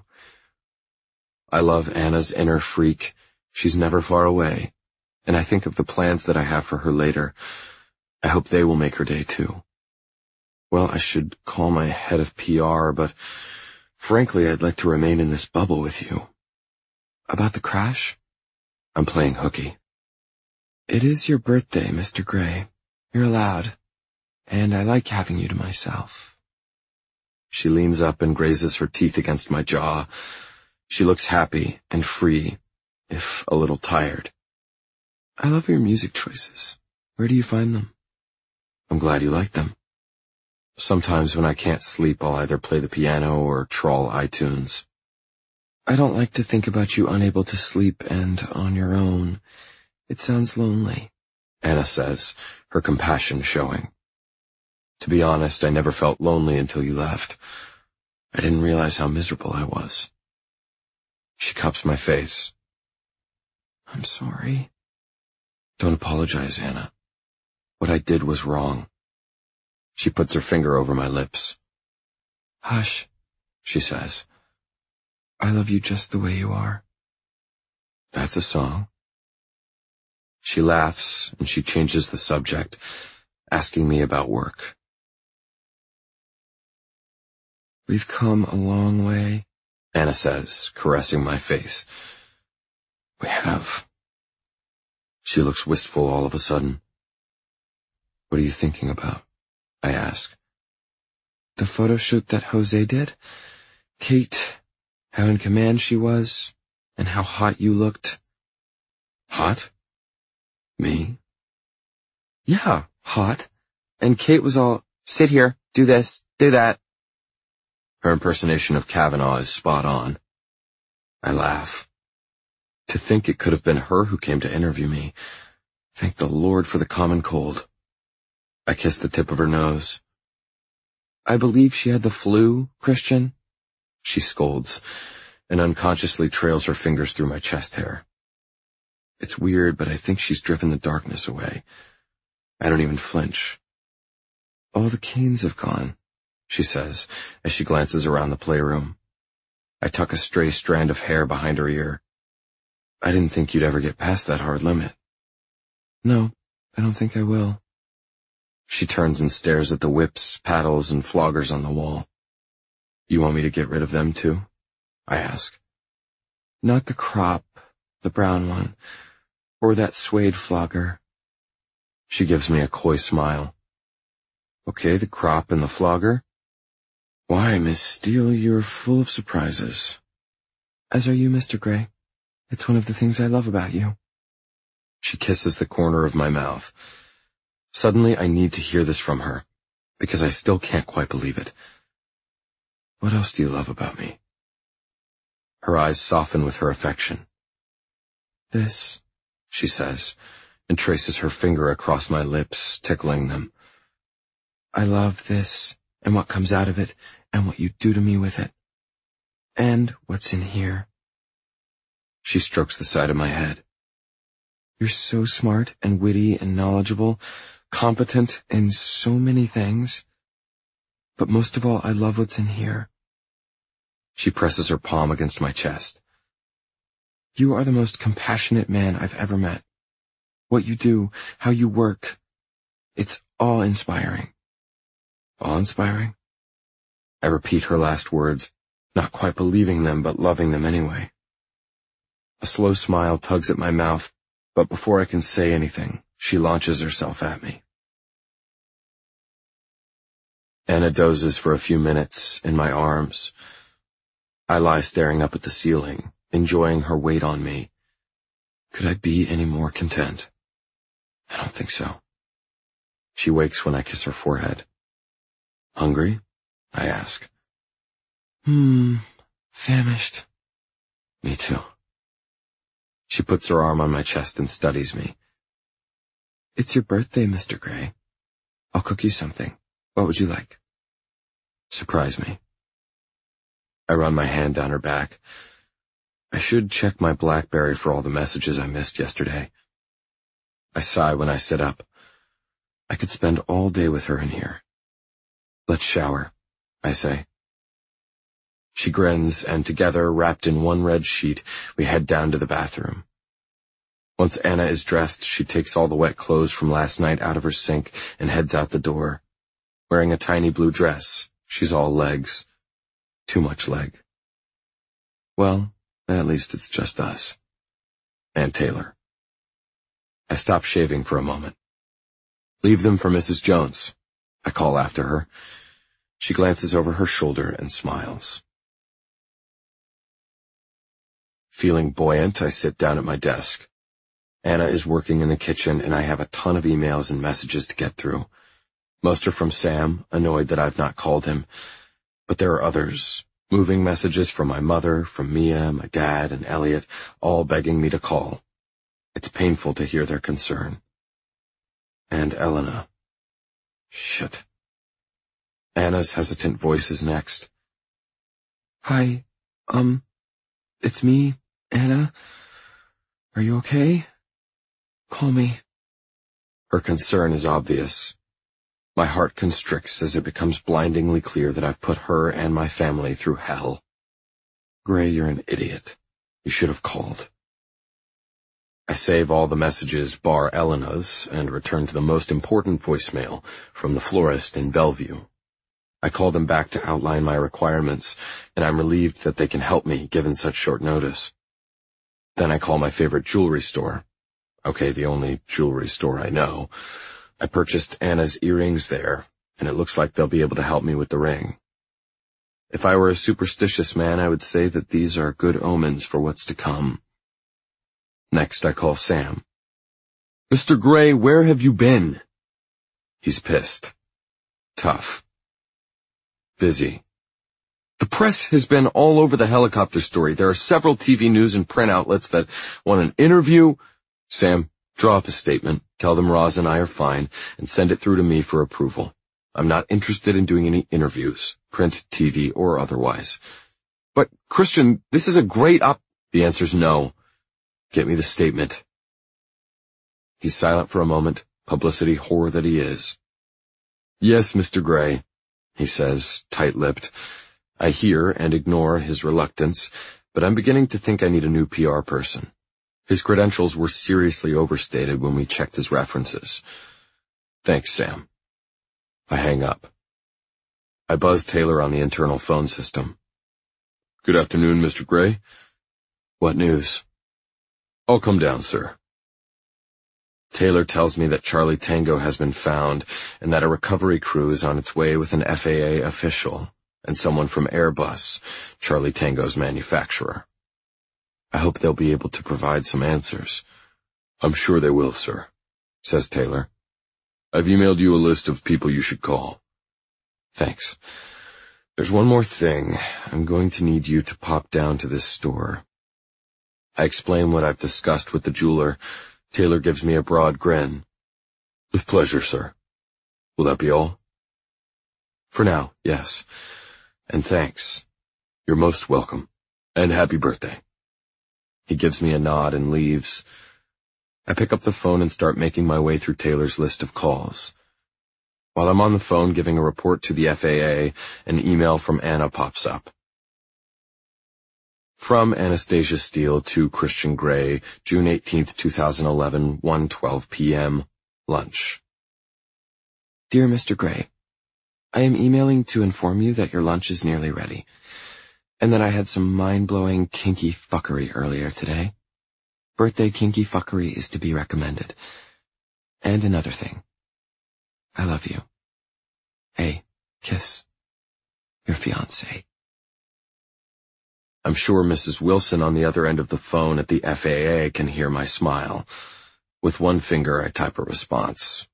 I love Anna's inner freak. She's never far away, and I think of the plans that I have for her later. I hope they will make her day too. Well, I should call my head of P R, but frankly, I'd like to remain in this bubble with you. About the crash? I'm playing hooky. It is your birthday, Mister Gray. You're allowed, and I like having you to myself. She leans up and grazes her teeth against my jaw. She looks happy and free, if a little tired. I love your music choices. Where do you find them? I'm glad you like them. Sometimes when I can't sleep, I'll either play the piano or trawl iTunes. I don't like to think about you unable to sleep and on your own. It sounds lonely, Anna says, her compassion showing. To be honest, I never felt lonely until you left. I didn't realize how miserable I was. She cups my face. I'm sorry. Don't apologize, Anna. What I did was wrong. She puts her finger over my lips. Hush, she says. I love you just the way you are. That's a song. She laughs and she changes the subject, asking me about work. We've come a long way, Anna says, caressing my face. We have. She looks wistful all of a sudden. What are you thinking about? I ask. The photo shoot that Jose did? Kate, how in command she was, and how hot you looked. Hot? Me? Yeah, hot. And Kate was all, sit here, do this, do that. Her impersonation of Kavanaugh is spot on. I laugh. To think it could have been her who came to interview me. Thank the Lord for the common cold. I kiss the tip of her nose. I believe she had the flu, Christian. She scolds, and unconsciously trails her fingers through my chest hair. It's weird, but I think she's driven the darkness away. I don't even flinch. All the Canes have gone, she says, as she glances around the playroom. I tuck a stray strand of hair behind her ear. I didn't think you'd ever get past that hard limit. No, I don't think I will. She turns and stares at the whips, paddles, and floggers on the wall. You want me to get rid of them too? I ask. Not the crop, the brown one, or that suede flogger. She gives me a coy smile. Okay, the crop and the flogger? Why, Miss Steele, you're full of surprises. As are you, Mister Gray. It's one of the things I love about you. She kisses the corner of my mouth. Suddenly I need to hear this from her, because I still can't quite believe it. What else do you love about me? Her eyes soften with her affection. This, she says, and traces her finger across my lips, tickling them. I love this, and what comes out of it, and what you do to me with it. And what's in here. She strokes the side of my head. You're so smart and witty and knowledgeable, competent in so many things. But most of all, I love what's in here. She presses her palm against my chest. You are the most compassionate man I've ever met. What you do, how you work, it's awe-inspiring. Awe-inspiring? I repeat her last words, not quite believing them, but loving them anyway. A slow smile tugs at my mouth, but before I can say anything, she launches herself at me. Anna dozes for a few minutes in my arms. I lie staring up at the ceiling, enjoying her weight on me. Could I be any more content? I don't think so. She wakes when I kiss her forehead. Hungry? I ask. Hmm, famished. Me too. She puts her arm on my chest and studies me. It's your birthday, Mister Gray. I'll cook you something. What would you like? Surprise me. I run my hand down her back. I should check my BlackBerry for all the messages I missed yesterday. I sigh when I sit up. I could spend all day with her in here. Let's shower, I say. She grins, and together, wrapped in one red sheet, we head down to the bathroom. Once Anna is dressed, she takes all the wet clothes from last night out of her sink and heads out the door. Wearing a tiny blue dress, she's all legs. Too much leg. Well, at least it's just us. And Taylor. I stop shaving for a moment. Leave them for Missus Jones, I call after her. She glances over her shoulder and smiles. Feeling buoyant, I sit down at my desk. Anna is working in the kitchen, and I have a ton of emails and messages to get through. Most are from Sam, annoyed that I've not called him. But there are others, moving messages from my mother, from Mia, my dad, and Elliot, all begging me to call. It's painful to hear their concern. And Elena. Shit. Anna's hesitant voice is next. Hi, um, it's me, Anna. Are you okay? Call me. Her concern is obvious. My heart constricts as it becomes blindingly clear that I've put her and my family through hell. Gray, you're an idiot. You should have called. I save all the messages bar Elena's and return to the most important voicemail from the florist in Bellevue. I call them back to outline my requirements, and I'm relieved that they can help me given such short notice. Then I call my favorite jewelry store. Okay, the only jewelry store I know. I purchased Anna's earrings there, and it looks like they'll be able to help me with the ring. If I were a superstitious man, I would say that these are good omens for what's to come. Next, I call Sam. "Mister Gray, where have you been?" He's pissed. Tough. Busy. "The press has been all over the helicopter story. There are several T V news and print outlets that want an interview." "Sam, draw up a statement, tell them Roz and I are fine, and send it through to me for approval. I'm not interested in doing any interviews, print, T V, or otherwise." "But, Christian, this is a great op—" The answer's no. Get me the statement. He's silent for a moment, publicity whore that he is. "Yes, Mister Gray," he says, tight-lipped. I hear and ignore his reluctance, but I'm beginning to think I need a new P R person. His credentials were seriously overstated when we checked his references. "Thanks, Sam." I hang up. I buzz Taylor on the internal phone system. "Good afternoon, Mister Gray." "What news?" "I'll come down, sir." Taylor tells me that Charlie Tango has been found and that a recovery crew is on its way with an F A A official and someone from Airbus, Charlie Tango's manufacturer. I hope they'll be able to provide some answers. "I'm sure they will, sir," says Taylor. "I've emailed you a list of people you should call." "Thanks. There's one more thing. I'm going to need you to pop down to this store." I explain what I've discussed with the jeweler. Taylor gives me a broad grin. "With pleasure, sir. Will that be all?" "For now, yes. And thanks. You're most welcome. And happy birthday." He gives me a nod and leaves. I pick up the phone and start making my way through Taylor's list of calls. While I'm on the phone giving a report to the F A A, an email from Anna pops up. From Anastasia Steele to Christian Gray, June eighteenth, two thousand eleven, one twelve p m Lunch. Dear Mister Gray, I am emailing to inform you that your lunch is nearly ready, and that I had some mind-blowing kinky fuckery earlier today. Birthday kinky fuckery is to be recommended. And another thing. I love you. A. Kiss. Your fiancé. I'm sure Missus Wilson on the other end of the phone at the F A A can hear my smile. With one finger, I type a response.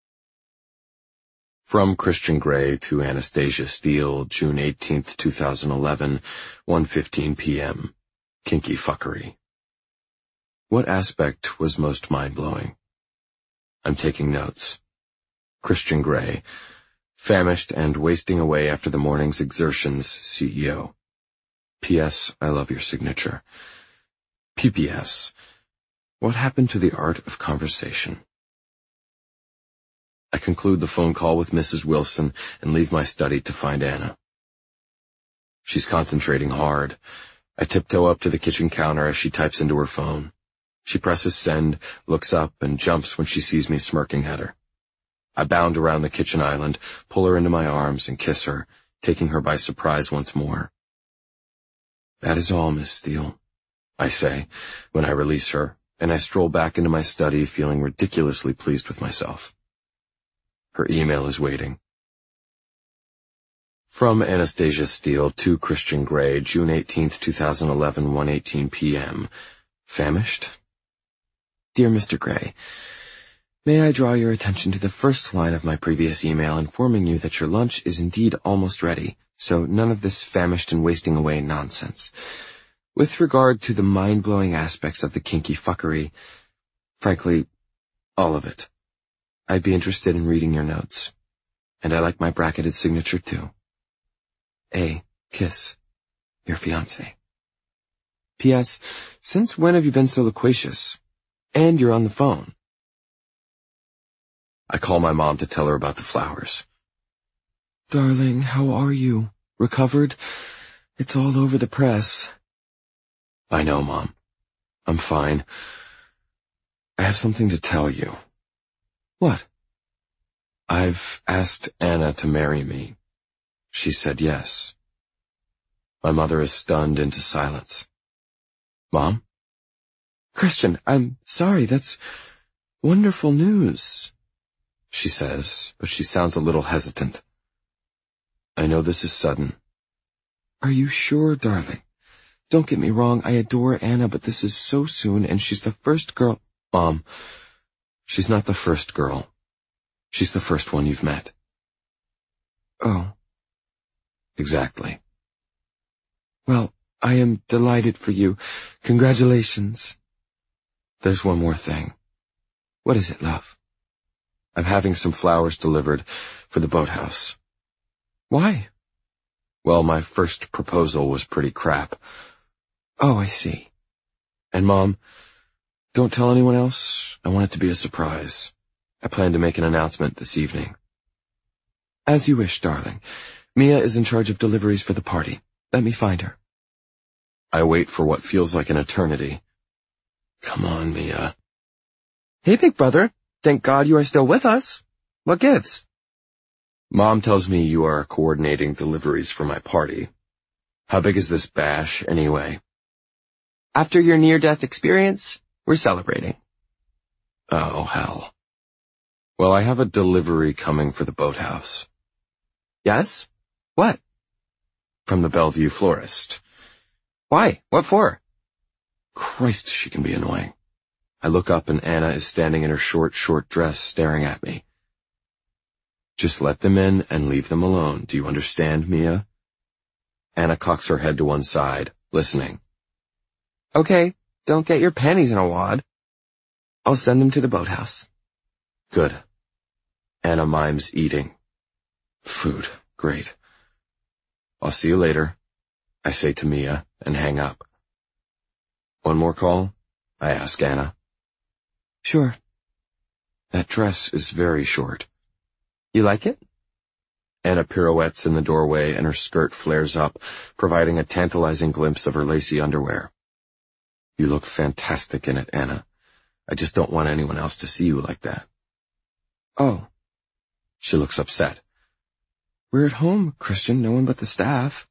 From Christian Gray to Anastasia Steele, June eighteenth, two thousand eleven, one fifteen p m Kinky fuckery. What aspect was most mind-blowing? I'm taking notes. Christian Gray, famished and wasting away after the morning's exertions, C E O. P S. I love your signature. P P S. What happened to the art of conversation? I conclude the phone call with Missus Wilson and leave my study to find Anna. She's concentrating hard. I tiptoe up to the kitchen counter as she types into her phone. She presses send, looks up, and jumps when she sees me smirking at her. I bound around the kitchen island, pull her into my arms, and kiss her, taking her by surprise once more. That is all, Miss Steele, I say, when I release her, and I stroll back into my study feeling ridiculously pleased with myself. Her email is waiting. From Anastasia Steele to Christian Gray, June eighteenth, two thousand eleven, one eighteen p m Famished? Dear Mister Gray, may I draw your attention to the first line of my previous email informing you that your lunch is indeed almost ready, so none of this famished and wasting away nonsense. With regard to the mind-blowing aspects of the kinky fuckery, frankly, all of it. I'd be interested in reading your notes, and I like my bracketed signature too. A. Kiss. Your fiancé. P S. Since when have you been so loquacious? And you're on the phone. I call my mom to tell her about the flowers. Darling, how are you? Recovered? It's all over the press. I know, Mom. I'm fine. I have something to tell you. What? I've asked Anna to marry me. She said yes. My mother is stunned into silence. Mom? Christian, I'm sorry, that's wonderful news. she says, but she sounds a little hesitant. I know this is sudden. Are you sure, darling? Don't get me wrong, I adore Anna, but this is so soon, and she's the first girl— Mom, she's not the first girl. She's the first one you've met. Oh. Exactly. Well, I am delighted for you. Congratulations. There's one more thing. What is it, love? I'm having some flowers delivered for the boathouse. Why? Well, my first proposal was pretty crap. Oh, I see. And Mom, don't tell anyone else. I want it to be a surprise. I plan to make an announcement this evening. As you wish, darling. Mia is in charge of deliveries for the party. Let me find her. I wait for what feels like an eternity. Come on, Mia. Hey, big brother. Thank God you are still with us. What gives? Mom tells me you are coordinating deliveries for my party. How big is this bash, anyway? After your near-death experience, we're celebrating. Oh, hell. Well, I have a delivery coming for the boathouse. Yes? What? From the Bellevue florist. Why? What for? Christ, she can be annoying. I look up and Anna is standing in her short, short dress staring at me. Just let them in and leave them alone. Do you understand, Mia? Anna cocks her head to one side, listening. Okay, don't get your panties in a wad. I'll send them to the boathouse. Good. Anna mimes eating. Food, great. I'll see you later, I say to Mia and hang up. One more call? I ask Anna. Sure. That dress is very short. You like it? Anna pirouettes in the doorway and her skirt flares up, providing a tantalizing glimpse of her lacy underwear. You look fantastic in it, Anna. I just don't want anyone else to see you like that. Oh. She looks upset. We're at home, Christian, no one but the staff.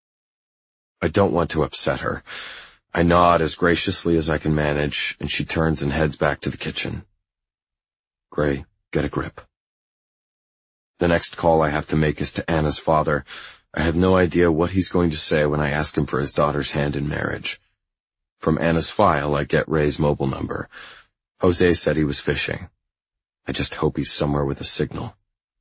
I don't want to upset her. I nod as graciously as I can manage, and she turns and heads back to the kitchen. Gray, get a grip. The next call I have to make is to Anna's father. I have no idea what he's going to say when I ask him for his daughter's hand in marriage. From Anna's file, I get Ray's mobile number. Jose said he was fishing. I just hope he's somewhere with a signal.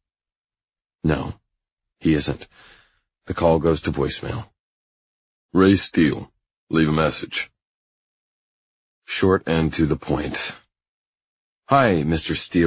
No, he isn't. The call goes to voicemail. Ray Steele. Leave a message. Short and to the point. Hi, Mister Steele.